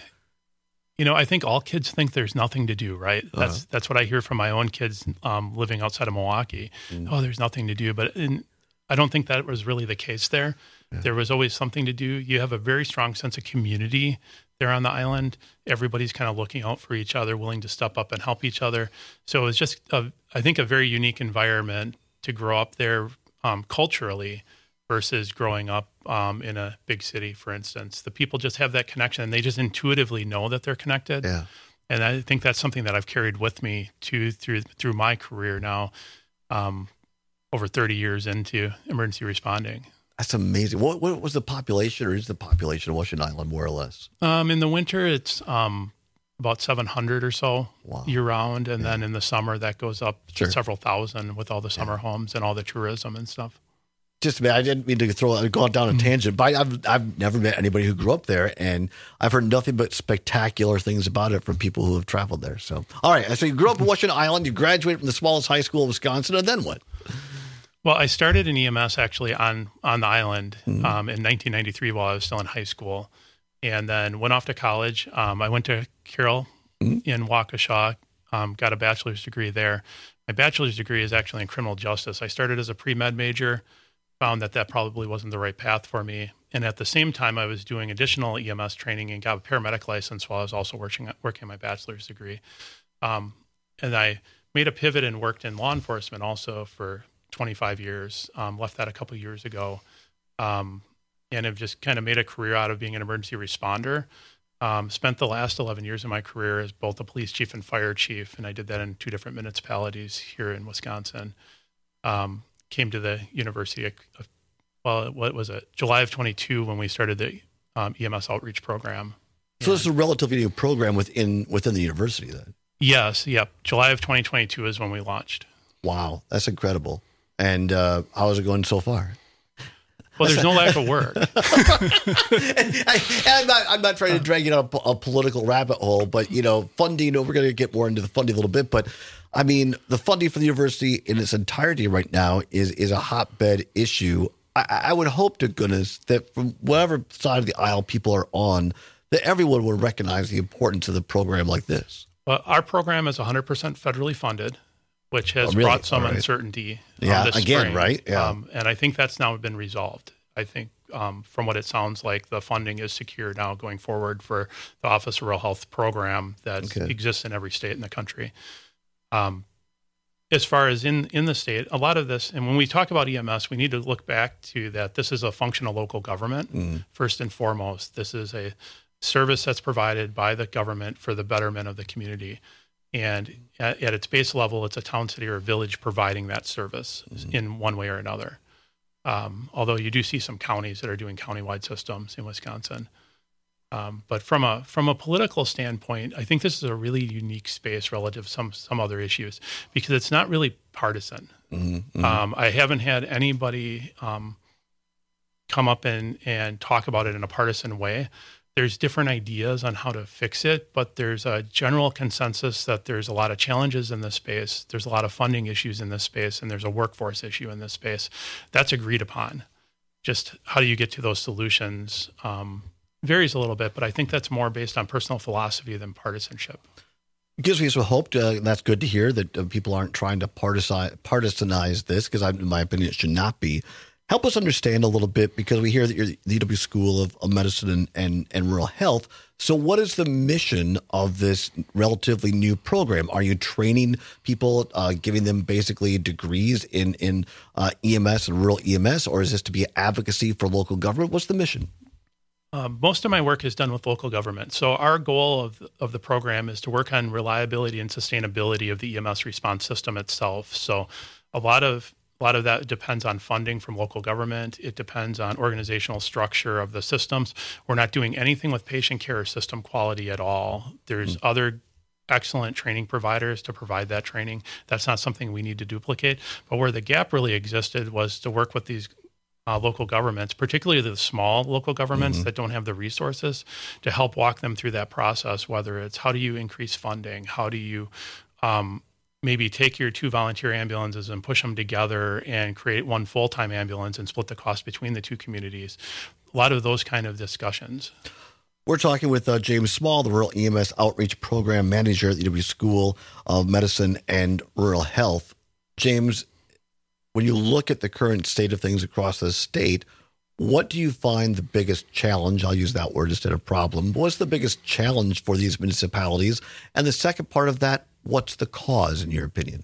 You know, I think all kids think there's nothing to do, right? That's uh-huh. that's what I hear from my own kids um, living outside of Milwaukee. Mm. Oh, there's nothing to do. But in, I don't think that was really the case there. Yeah. There was always something to do. You have a very strong sense of community there on the island. Everybody's kind of looking out for each other, willing to step up and help each other. So it was just, a, I think, a very unique environment to grow up there um, culturally versus growing up um, in a big city, for instance. The people just have that connection, and they just intuitively know that they're connected. Yeah. And I think that's something that I've carried with me to through through my career now, um, over thirty years into emergency responding. That's amazing. What, what was the population, or is the population of Washington Island, more or less? Um, in the winter, it's um, about seven hundred or so wow. year-round, and yeah. then in the summer, that goes up sure. to several thousand with all the summer yeah. homes and all the tourism and stuff. Just, I didn't mean to throw, I've gone down a tangent, but I've I've never met anybody who grew up there, and I've heard nothing but spectacular things about it from people who have traveled there. So, all right, so you grew up in Washington Island, you graduated from the smallest high school in Wisconsin, and then what? Well, I started in E M S actually on on the island Mm-hmm. um, in nineteen ninety-three while I was still in high school, and then went off to college. Um, I went to Carroll Mm-hmm. in Waukesha, um, got a bachelor's degree there. My bachelor's degree is actually in criminal justice. I started as a pre-med major, found that that probably wasn't the right path for me. And at the same time, I was doing additional E M S training and got a paramedic license while I was also working working my bachelor's degree. Um, and I made a pivot and worked in law enforcement also for twenty-five years, um, left that a couple of years ago, um, and have just kind of made a career out of being an emergency responder. Um, spent the last eleven years of my career as both a police chief and fire chief, and I did that in two different municipalities here in Wisconsin. Um, came to the university, of, well, what was it, July of twenty-two when we started the um, E M S outreach program. So this is a relatively new program within within the university then? Yes, yep. July of twenty twenty-two is when we launched. Wow, that's incredible. And uh, how is it going so far? Well, there's no lack of work. and I, and I'm not. I'm not trying to drag you down a, a political rabbit hole, but you know, funding. We're going to get more into the funding a little bit, but I mean, the funding for the university in its entirety right now is is a hotbed issue. I, I would hope to goodness that from whatever side of the aisle people are on, that everyone would recognize the importance of the program like this. Well, our program is one hundred percent federally funded, which has oh, really? brought some right. uncertainty. Yeah, um, this again, spring. right? Yeah. Um, and I think that's now been resolved. I think um, from what it sounds like, the funding is secure now going forward for the Office of Rural Health program that Okay. exists in every state in the country. Um, as far as in, in the state, a lot of this, and when we talk about E M S, we need to look back to that this is a function of local government, Mm. first and foremost. This is a service that's provided by the government for the betterment of the community. And at, at its base level, it's a town, city, or village providing that service Mm-hmm. in one way or another. Um, although you do see some counties that are doing countywide systems in Wisconsin. Um, but from a from a political standpoint, I think this is a really unique space relative to some some other issues because it's not really partisan. Mm-hmm. Um, I haven't had anybody um, come up and, and talk about it in a partisan way. There's different ideas on how to fix it, but there's a general consensus that there's a lot of challenges in this space. There's a lot of funding issues in this space, and there's a workforce issue in this space. That's agreed upon. Just how do you get to those solutions um, varies a little bit, but I think that's more based on personal philosophy than partisanship. It gives me some hope. To, and that's good to hear that uh, people aren't trying to partisan, partisanize this, because in my opinion, it should not be. Help us understand a little bit, because we hear that you're the U W School of, of Medicine and, and, and Rural Health. So what is the mission of this relatively new program? Are you training people, uh, giving them basically degrees in, in uh, E M S and rural E M S, or is this to be advocacy for local government? What's the mission? Um, most of my work is done with local government. So our goal of, of the program is to work on reliability and sustainability of the E M S response system itself. So a lot of A lot of that depends on funding from local government. It depends on organizational structure of the systems. We're not doing anything with patient care or system quality at all. There's mm. other excellent training providers to provide that training. That's not something we need to duplicate. But where the gap really existed was to work with these uh, local governments, particularly the small local governments mm-hmm. that don't have the resources, to help walk them through that process, whether it's how do you increase funding, how do you um, maybe take your two volunteer ambulances and push them together and create one full-time ambulance and split the cost between the two communities. A lot of those kind of discussions. We're talking with uh, James Small, the Rural E M S Outreach Program Manager at the U W School of Medicine and Rural Health. James, when you look at the current state of things across the state, what do you find the biggest challenge? I'll use that word instead of problem. What's the biggest challenge for these municipalities? And the second part of that, what's the cause, in your opinion?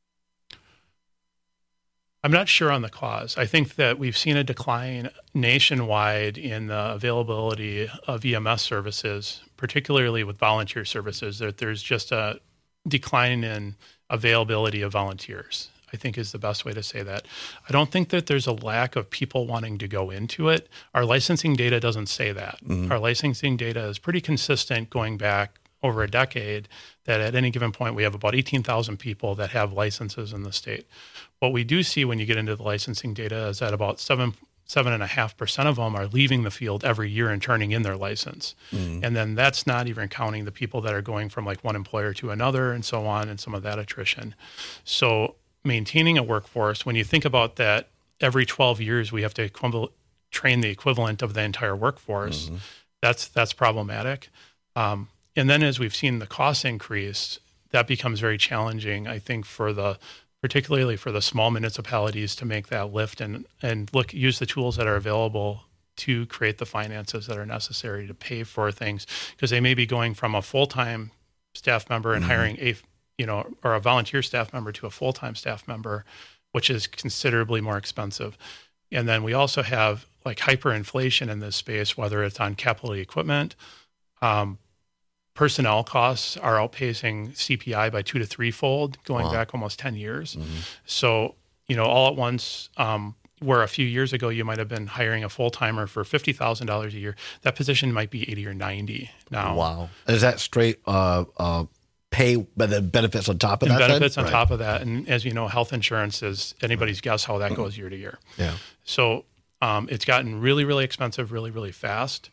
I'm not sure on the cause. I think that we've seen a decline nationwide in the availability of E M S services, particularly with volunteer services. That there's just a decline in availability of volunteers, I think is the best way to say that. I don't think that there's a lack of people wanting to go into it. Our licensing data doesn't say that. Mm-hmm. Our licensing data is pretty consistent going back over a decade, that at any given point we have about eighteen thousand people that have licenses in the state. What we do see when you get into the licensing data is that about seven, seven and a half percent of them are leaving the field every year and turning in their license. Mm. And then that's not even counting the people that are going from like one employer to another and so on, and some of that attrition. So maintaining a workforce, when you think about that, every twelve years we have to equival- train the equivalent of the entire workforce. Mm-hmm. That's that's problematic. Um, and then as we've seen the costs increase, that becomes very challenging, I think, for the particularly for the small municipalities to make that lift and and look use the tools that are available to create the finances that are necessary to pay for things, because they may be going from a full-time staff member and mm-hmm. hiring a you know, or a volunteer staff member to a full-time staff member, which is considerably more expensive. And then we also have like hyperinflation in this space, whether it's on capital equipment. Um, personnel costs are outpacing C P I by two to threefold, going wow. back almost ten years. Mm-hmm. So, you know, all at once, um, where a few years ago you might have been hiring a full-timer for fifty thousand dollars a year, that position might be eighty or ninety now. Wow. Is that straight uh, uh, pay, but the benefits on top of and that? benefits then? on Right. top of that. And as you know, health insurance is anybody's guess how that goes year to year. Yeah. So um, it's gotten really, really expensive, really, really fast.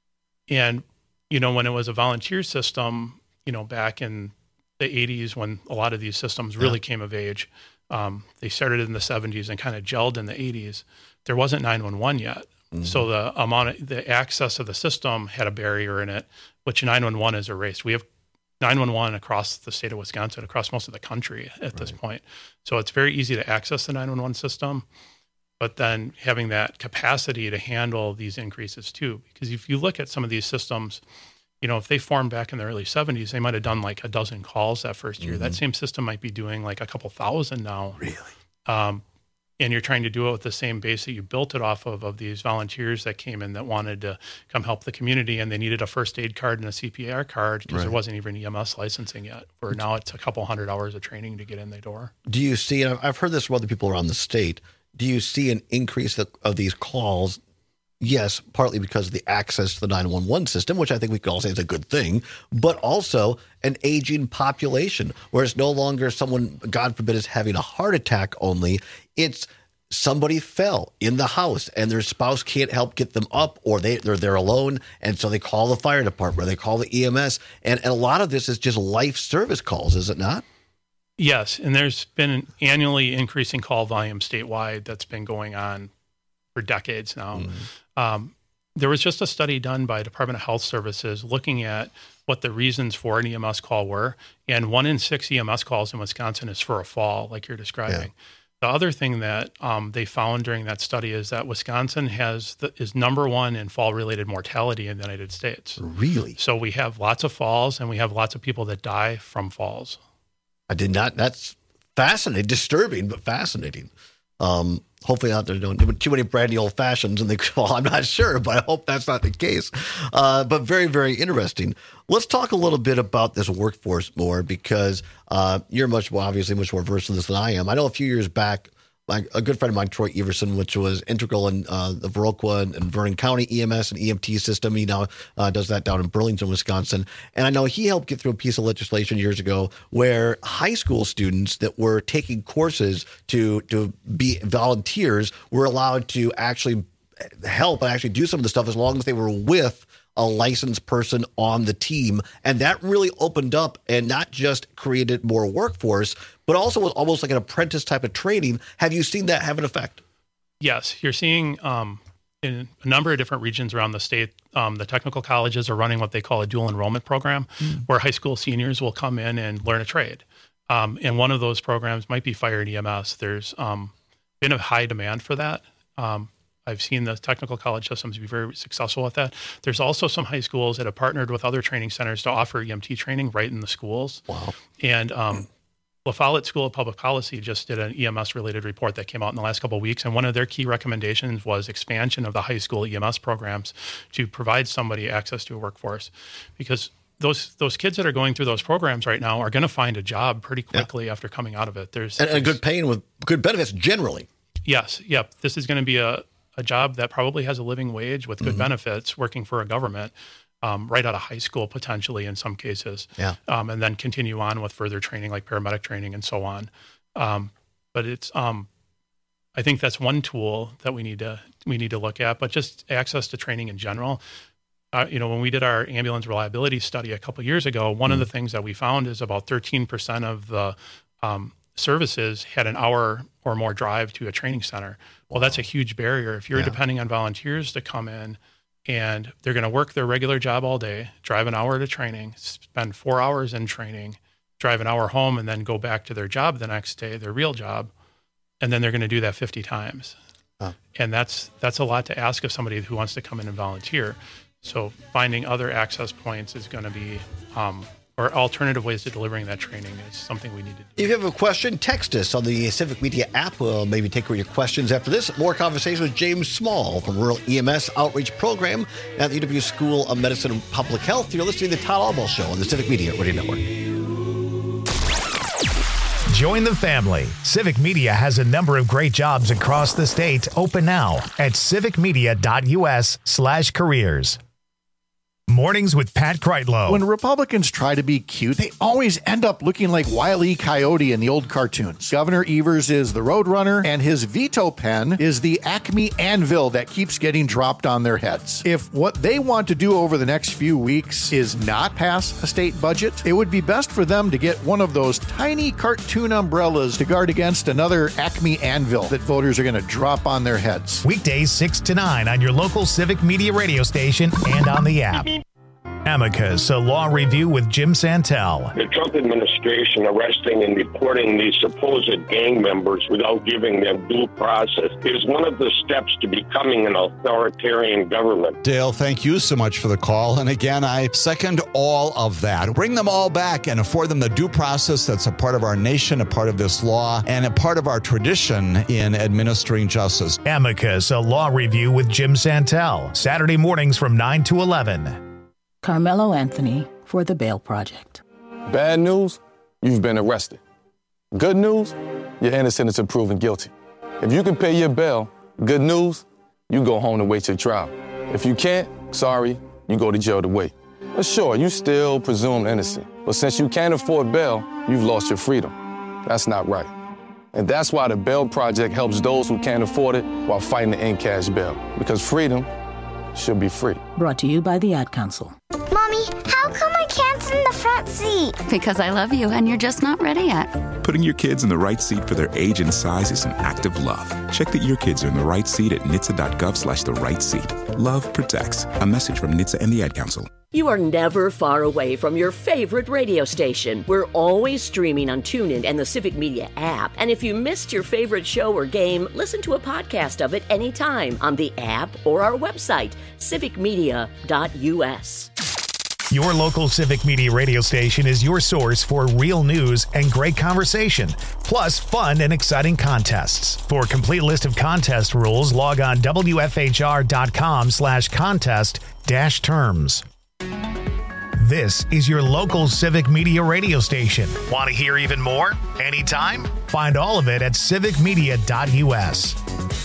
And, you know, when it was a volunteer system, you know, back in the eighties, when a lot of these systems really yeah. came of age, um, they started in the seventies and kind of gelled in the eighties. There wasn't nine one one yet. Mm-hmm. So the amount of the access of the system had a barrier in it, which nine one one is erased. We have nine one one across the state of Wisconsin, across most of the country at right. this point. So it's very easy to access the nine one one system, but then having that capacity to handle these increases too. Because if you look at some of these systems, you know, if they formed back in the early seventies, they might have done like a dozen calls that first year. Mm-hmm. That same system might be doing like a couple thousand now. Really? Um, and you're trying to do it with the same base that you built it off of, of these volunteers that came in that wanted to come help the community, and they needed a first aid card and a C P R card because right. there wasn't even E M S licensing yet. For now, it's a couple hundred hours of training to get in the door. Do you see, and I've heard this from other people around the state, do you see an increase of, of these calls? Yes, partly because of the access to the nine one one system, which I think we could all say is a good thing, but also an aging population where it's no longer someone, God forbid, is having a heart attack only. It's somebody fell in the house and their spouse can't help get them up, or they, they're there alone, and so they call the fire department, or they call the E M S. And, and a lot of this is just life service calls, is it not? Yes, and there's been an annually increasing call volume statewide that's been going on for decades now. Mm-hmm. Um, there was just a study done by Department of Health Services looking at what the reasons for an E M S call were, and one in six E M S calls in Wisconsin is for a fall, like you're describing. Yeah. The other thing that um, they found during that study is that Wisconsin has the, is number one in fall-related mortality in the United States. Really? So we have lots of falls, and we have lots of people that die from falls. I did not. That's fascinating, disturbing, but fascinating. Um, hopefully out there don't do too many brandy old fashions and they well, I'm not sure, but I hope that's not the case. Uh, but very, very interesting. Let's talk a little bit about this workforce more, because uh, you're much more, obviously much more versed in this than I am. I know a few years back, my, a good friend of mine, Troy Everson, which was integral in uh, the Viroqua and, and Vernon County E M S and E M T system. He now uh, does that down in Burlington, Wisconsin. And I know he helped get through a piece of legislation years ago where high school students that were taking courses to, to be volunteers were allowed to actually help and actually do some of the stuff as long as they were with a licensed person on the team. And that really opened up and not just created more workforce, but also was almost like an apprentice type of training. Have you seen that have an effect? Yes. You're seeing um, in a number of different regions around the state, um, the technical colleges are running what they call a dual enrollment program, mm. where high school seniors will come in and learn a trade. Um, and one of those programs might be fire and E M S. There's um, been a high demand for that. Um, I've seen the technical college systems be very successful with that. There's also some high schools that have partnered with other training centers to offer E M T training right in the schools. Wow. And um, La Follette School of Public Policy just did an E M S-related report that came out in the last couple of weeks, and one of their key recommendations was expansion of the high school E M S programs to provide somebody access to a workforce. Because those those kids that are going through those programs right now are going to find a job pretty quickly yeah. after coming out of it. There's And, and good paying with good benefits generally. Yes. Yep. This is going to be a a job that probably has a living wage with good mm-hmm. benefits, working for a government um, right out of high school, potentially in some cases, yeah. um, and then continue on with further training like paramedic training and so on. Um, but it's, um, I think that's one tool that we need to we need to look at, but just access to training in general. Uh, you know, when we did our ambulance reliability study a couple of years ago, one mm-hmm. of the things that we found is about thirteen percent of the um, services had an hour or more drive to a training center. Well, that's a huge barrier. If you're yeah. depending on volunteers to come in and they're going to work their regular job all day, drive an hour to training, spend four hours in training, drive an hour home, and then go back to their job the next day, their real job, and then they're going to do that fifty times. Huh. And that's that's a lot to ask of somebody who wants to come in and volunteer. So finding other access points is going to be um, or alternative ways to delivering that training is something we need to do. If you have a question, text us on the Civic Media app. We'll maybe take your questions after this. More conversation with James Small from Rural E M S Outreach Program at the U W School of Medicine and Public Health. You're listening to the Todd Albaugh Show on the Civic Media Radio Network. Join the family. Civic Media has a number of great jobs across the state open now at civicmedia.us slash careers. Mornings with Pat Kreitlow. When Republicans try to be cute, they always end up looking like Wile E. Coyote in the old cartoons. Governor Evers is the Roadrunner, and his veto pen is the Acme anvil that keeps getting dropped on their heads. If what they want to do over the next few weeks is not pass a state budget, it would be best for them to get one of those tiny cartoon umbrellas to guard against another Acme anvil that voters are going to drop on their heads. Weekdays six to nine on your local Civic Media radio station and on the app. Amicus, a law review with Jim Santel. The Trump administration arresting and deporting these supposed gang members without giving them due process is one of the steps to becoming an authoritarian government. Dale, thank you so much for the call. And again, I second all of that. Bring them all back and afford them the due process that's a part of our nation, a part of this law, and a part of our tradition in administering justice. Amicus, a law review with Jim Santel. Saturday mornings from nine to eleven. Carmelo Anthony for the Bail Project. Bad news, you've been arrested. Good news, you're innocent until proven guilty. If you can pay your bail, good news, you go home to wait your trial. If you can't, sorry, you go to jail to wait. But sure, you still presumed innocent. But since you can't afford bail, you've lost your freedom. That's not right. And that's why the Bail Project helps those who can't afford it while fighting to end cash bail. Because freedom should be free. Brought to you by the Ad Council. Mommy, how come I can't sit in the front seat? Because I love you and you're just not ready yet. Putting your kids in the right seat for their age and size is an act of love. Check that your kids are in the right seat at N H T S A dot gov slash the right seat. Love protects. A message from N H T S A and the Ad Council. You are never far away from your favorite radio station. We're always streaming on TuneIn and the Civic Media app. And if you missed your favorite show or game, listen to a podcast of it anytime on the app or our website, civic media dot u s. Your local Civic Media radio station is your source for real news and great conversation, plus fun and exciting contests. For a complete list of contest rules, log on W F H R dot com slash contest dash terms. This is your local Civic Media radio station. Want to hear even more? Anytime? Find all of it at civic media dot u s.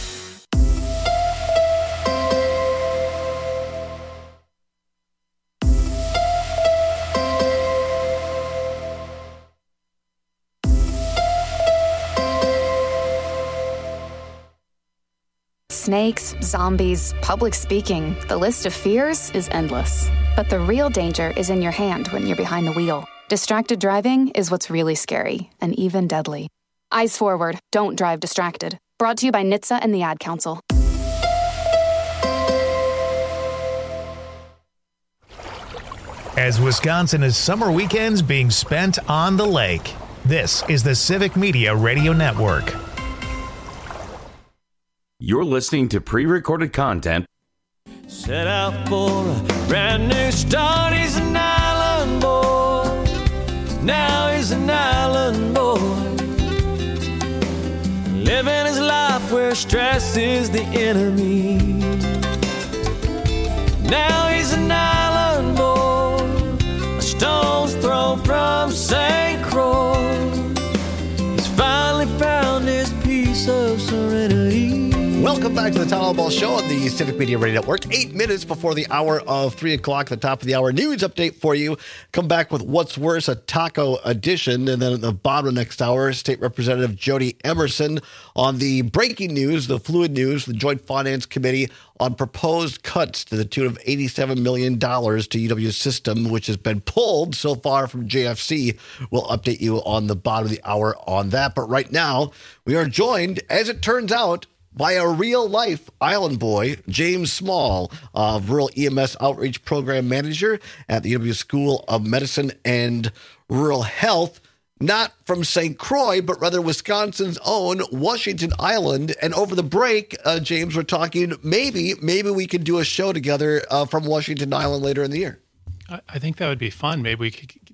Snakes, zombies, public speaking. The list of fears is endless. But the real danger is in your hand when you're behind the wheel. Distracted driving is what's really scary and even deadly. Eyes forward. Don't drive distracted. Brought to you by N H T S A and the Ad Council. As Wisconsin is summer weekends being spent on the lake, this is the Civic Media Radio Network. You're listening to pre-recorded content. Set out for a brand new start. He's an island boy. Now he's an island boy. Living his life where stress is the enemy. Now he's an island boy. A stone's throw from Saint Croix. He's finally found his piece of serenity. Welcome back to the Tom Ball Show on the Civic Media Radio Network. Eight minutes before the hour of three o'clock, the top of the hour news update for you. Come back with What's Worse, a taco edition. And then at the bottom of the next hour, State Representative Jody Emerson on the breaking news, the fluid news, the Joint Finance Committee on proposed cuts to the tune of eighty-seven million dollars to U W's system, which has been pulled so far from J F C. We'll update you on the bottom of the hour on that. But right now, we are joined, as it turns out, by a real-life island boy, James Small, uh, Rural E M S Outreach Program Manager at the U W School of Medicine and Rural Health, not from Saint Croix, but rather Wisconsin's own Washington Island. And over the break, uh, James, we're talking maybe, maybe we could do a show together uh, from Washington Island later in the year. I think that would be fun. Maybe we could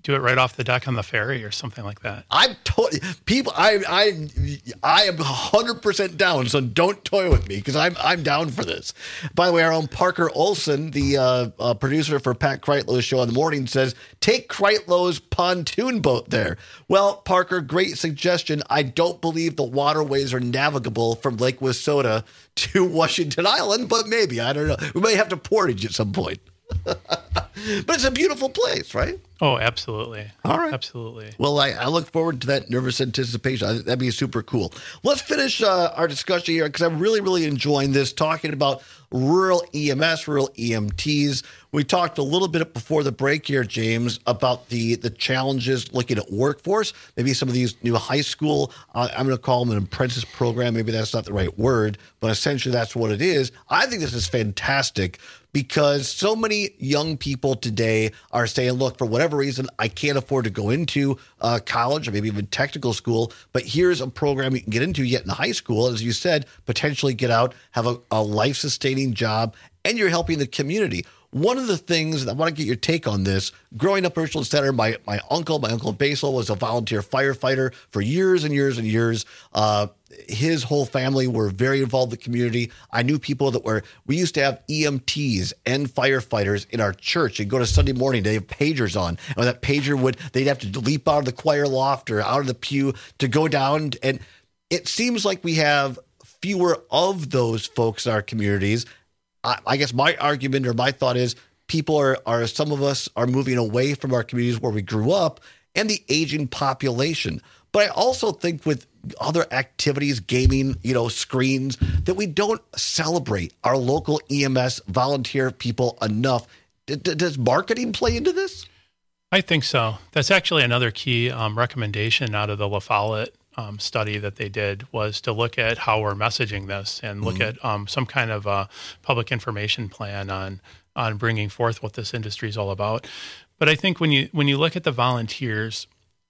do it right off the deck on the ferry or something like that. I'm totally people. I I I am one hundred percent down. So don't toy with me because I'm I'm down for this. By the way, our own Parker Olson, the uh, uh, producer for Pat Kreitlow's show in the morning, says take Kreitlow's pontoon boat there. Well, Parker, great suggestion. I don't believe the waterways are navigable from Lake Wissota to Washington Island, but maybe I don't know. We may have to portage at some point. But it's a beautiful place, right? Oh, absolutely. All right. Absolutely. Well, I, I look forward to that nervous anticipation. I think that'd be super cool. Let's finish uh, our discussion here because I'm really, really enjoying this, talking about rural E M S, rural E M Ts. We talked a little bit before the break here, James, about the, the challenges looking at workforce, maybe some of these new high school, uh, I'm going to call them an apprentice program. Maybe that's not the right word, but essentially that's what it is. I think this is fantastic because so many young people today are saying, look, for whatever reason, I can't afford to go into uh, college or maybe even technical school, but here's a program you can get into yet in high school, as you said, potentially get out, have a, a life-sustaining job, and you're helping the community. One of the things, I want to get your take on this, growing up in Richland Center, my, my uncle, my uncle Basil was a volunteer firefighter for years and years and years. Uh, his whole family were very involved in the community. I knew people that were, we used to have E M Ts and firefighters in our church. You'd go to Sunday morning, they have pagers on. And when that pager would, they'd have to leap out of the choir loft or out of the pew to go down. And it seems like we have fewer of those folks in our communities. I, I guess my argument or my thought is people are, are, some of us are moving away from our communities where we grew up and the aging population. But I also think with other activities, gaming, you know, screens, that we don't celebrate our local E M S volunteer people enough. D- d- does marketing play into this? I think so. That's actually another key um, recommendation out of the La Follette um, study that they did was to look at how we're messaging this and look mm-hmm. at um, some kind of a public information plan on on bringing forth what this industry is all about. But I think when you when you look at the volunteers,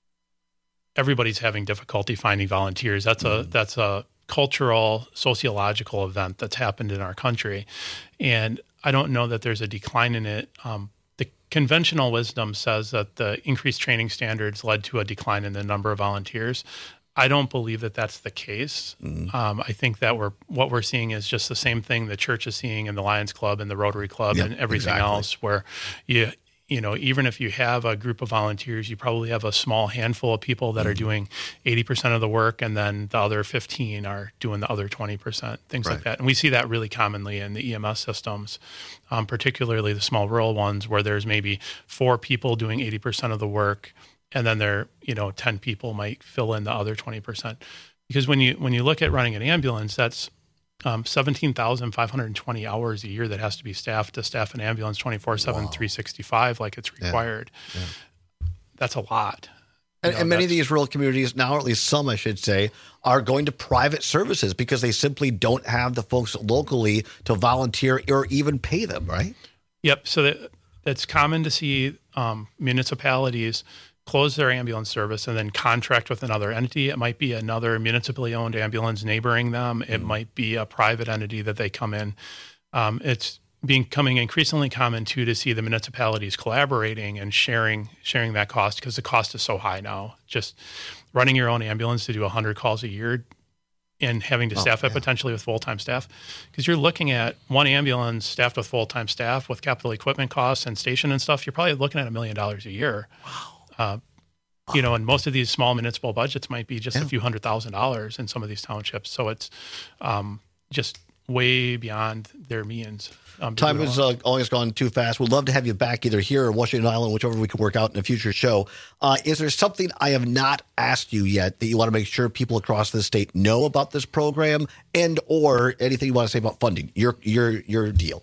everybody's having difficulty finding volunteers. That's a mm-hmm. that's a cultural, sociological event that's happened in our country, and I don't know that there's a decline in it. Um, the conventional wisdom says that the increased training standards led to a decline in the number of volunteers. I don't believe that that's the case. Mm-hmm. Um, I think that we're what we're seeing is just the same thing the church is seeing in the Lions Club and the Rotary Club yep, and everything exactly. else, where you. You know, even if you have a group of volunteers, you probably have a small handful of people that mm-hmm. are doing eighty percent of the work, and then the other fifteen are doing the other twenty percent, things right. like that. And we see that really commonly in the E M S systems, um, particularly the small rural ones where there's maybe four people doing eighty percent of the work, and then there, you know, ten people might fill in the other twenty percent. Because when you when you look at running an ambulance, that's Um, seventeen thousand five hundred twenty hours a year that has to be staffed to staff an ambulance twenty-four seven, three sixty-five like it's required. Yeah. Yeah. That's a lot. And, know, and many of these rural communities now, or at least some, I should say, are going to private services because they simply don't have the folks locally to volunteer or even pay them, right? Yep. So that, that's common to see um, municipalities close their ambulance service and then contract with another entity. It might be another municipally owned ambulance neighboring them. It mm-hmm. might be a private entity that they come in. Um, it's becoming increasingly common too to see the municipalities collaborating and sharing sharing that cost because the cost is so high now. Just running your own ambulance to do one hundred calls a year and having to staff oh, it yeah. potentially with full-time staff, because you're looking at one ambulance staffed with full-time staff with capital equipment costs and station and stuff. You're probably looking at a million dollars a year. Wow. Uh, you know, and most of these small municipal budgets might be just yeah. a few hundred thousand dollars in some of these townships. So it's um, just way beyond their means. Um, Time has uh, always gone too fast. We'd love to have you back either here or Washington Island, whichever we can work out in a future show. Uh, is there something I have not asked you yet that you want to make sure people across the state know about this program, and or anything you want to say about funding? Your your your deal.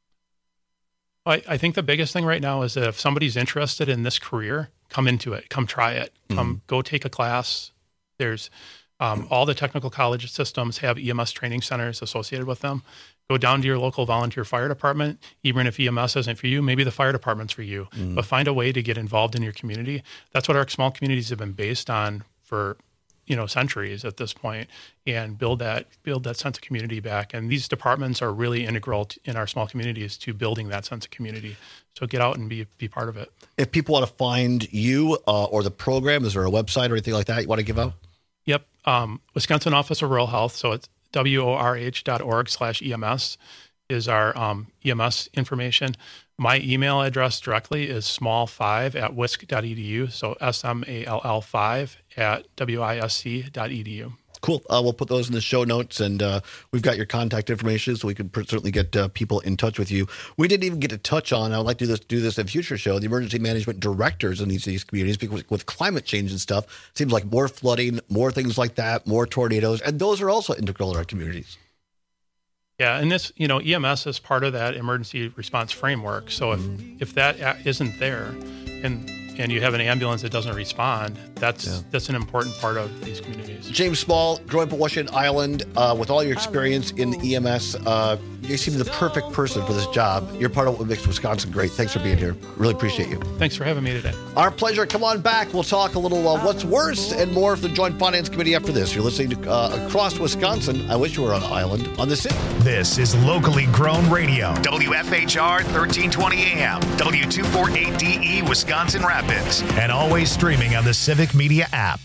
I, I think the biggest thing right now is that if somebody's interested in this career, come into it, come try it, come mm-hmm. go take a class. There's um, all the technical college systems have E M S training centers associated with them. Go down to your local volunteer fire department. Even if E M S isn't for you, maybe the fire department's for you. Mm-hmm. But find a way to get involved in your community. That's what our small communities have been based on for you know, centuries at this point, and build that build that sense of community back. And these departments are really integral to, in our small communities to building that sense of community. So get out and be be part of it. If people want to find you uh, or the program, is there a website or anything like that you want to give out? Yep. Um, Wisconsin Office of Rural Health. So it's W O R H dot org slash E M S is our um, E M S information. My email address directly is small five at wisc dot e d u. So S M A L L five at W I S C dot E D U. Cool. Uh, we'll put those in the show notes, and uh, we've got your contact information, so we can certainly get uh, people in touch with you. We didn't even get to touch on, I would like to do this, do this in a future show, the emergency management directors in these, these communities, because with climate change and stuff, it seems like more flooding, more things like that, more tornadoes, and those are also integral in our communities. Yeah, and this, you know, E M S is part of that emergency response framework. So if, mm-hmm. if that isn't there, and and you have an ambulance that doesn't respond, that's yeah. that's an important part of these communities. James Small, growing up on Washington Island, uh, with all your experience in the E M S, uh, you seem the perfect person for this job. You're part of what makes Wisconsin great. Thanks for being here. Really appreciate you. Thanks for having me today. Our pleasure. Come on back. We'll talk a little uh, what's worse and more for the Joint Finance Committee after this. You're listening to uh, Across Wisconsin. I wish you were on an island on the city. This is locally grown radio. W F H R thirteen twenty A M, W two forty-eight D E, Wisconsin Rapids, and always streaming on the Civic Media app.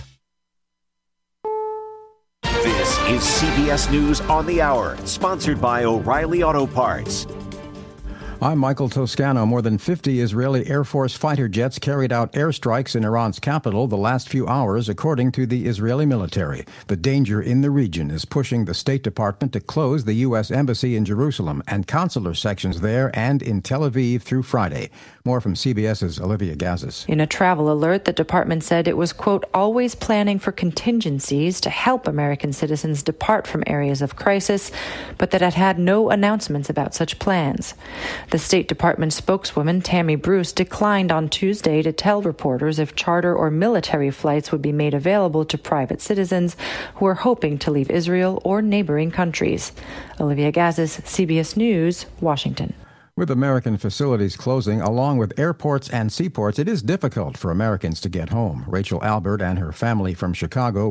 This is C B S News on the Hour, sponsored by O'Reilly Auto Parts. I'm Michael Toscano. More than fifty Israeli Air Force fighter jets carried out airstrikes in Iran's capital the last few hours, according to the Israeli military. The danger in the region is pushing the State Department to close the U S Embassy in Jerusalem and consular sections there and in Tel Aviv through Friday. More from CBS's Olivia Gazis. In a travel alert, the department said it was, quote, always planning for contingencies to help American citizens depart from areas of crisis, but that it had no announcements about such plans. The State Department spokeswoman, Tammy Bruce, declined on Tuesday to tell reporters if charter or military flights would be made available to private citizens who are hoping to leave Israel or neighboring countries. Olivia Gazis, C B S News, Washington. With American facilities closing, along with airports and seaports, it is difficult for Americans to get home. Rachel Albert and her family from Chicago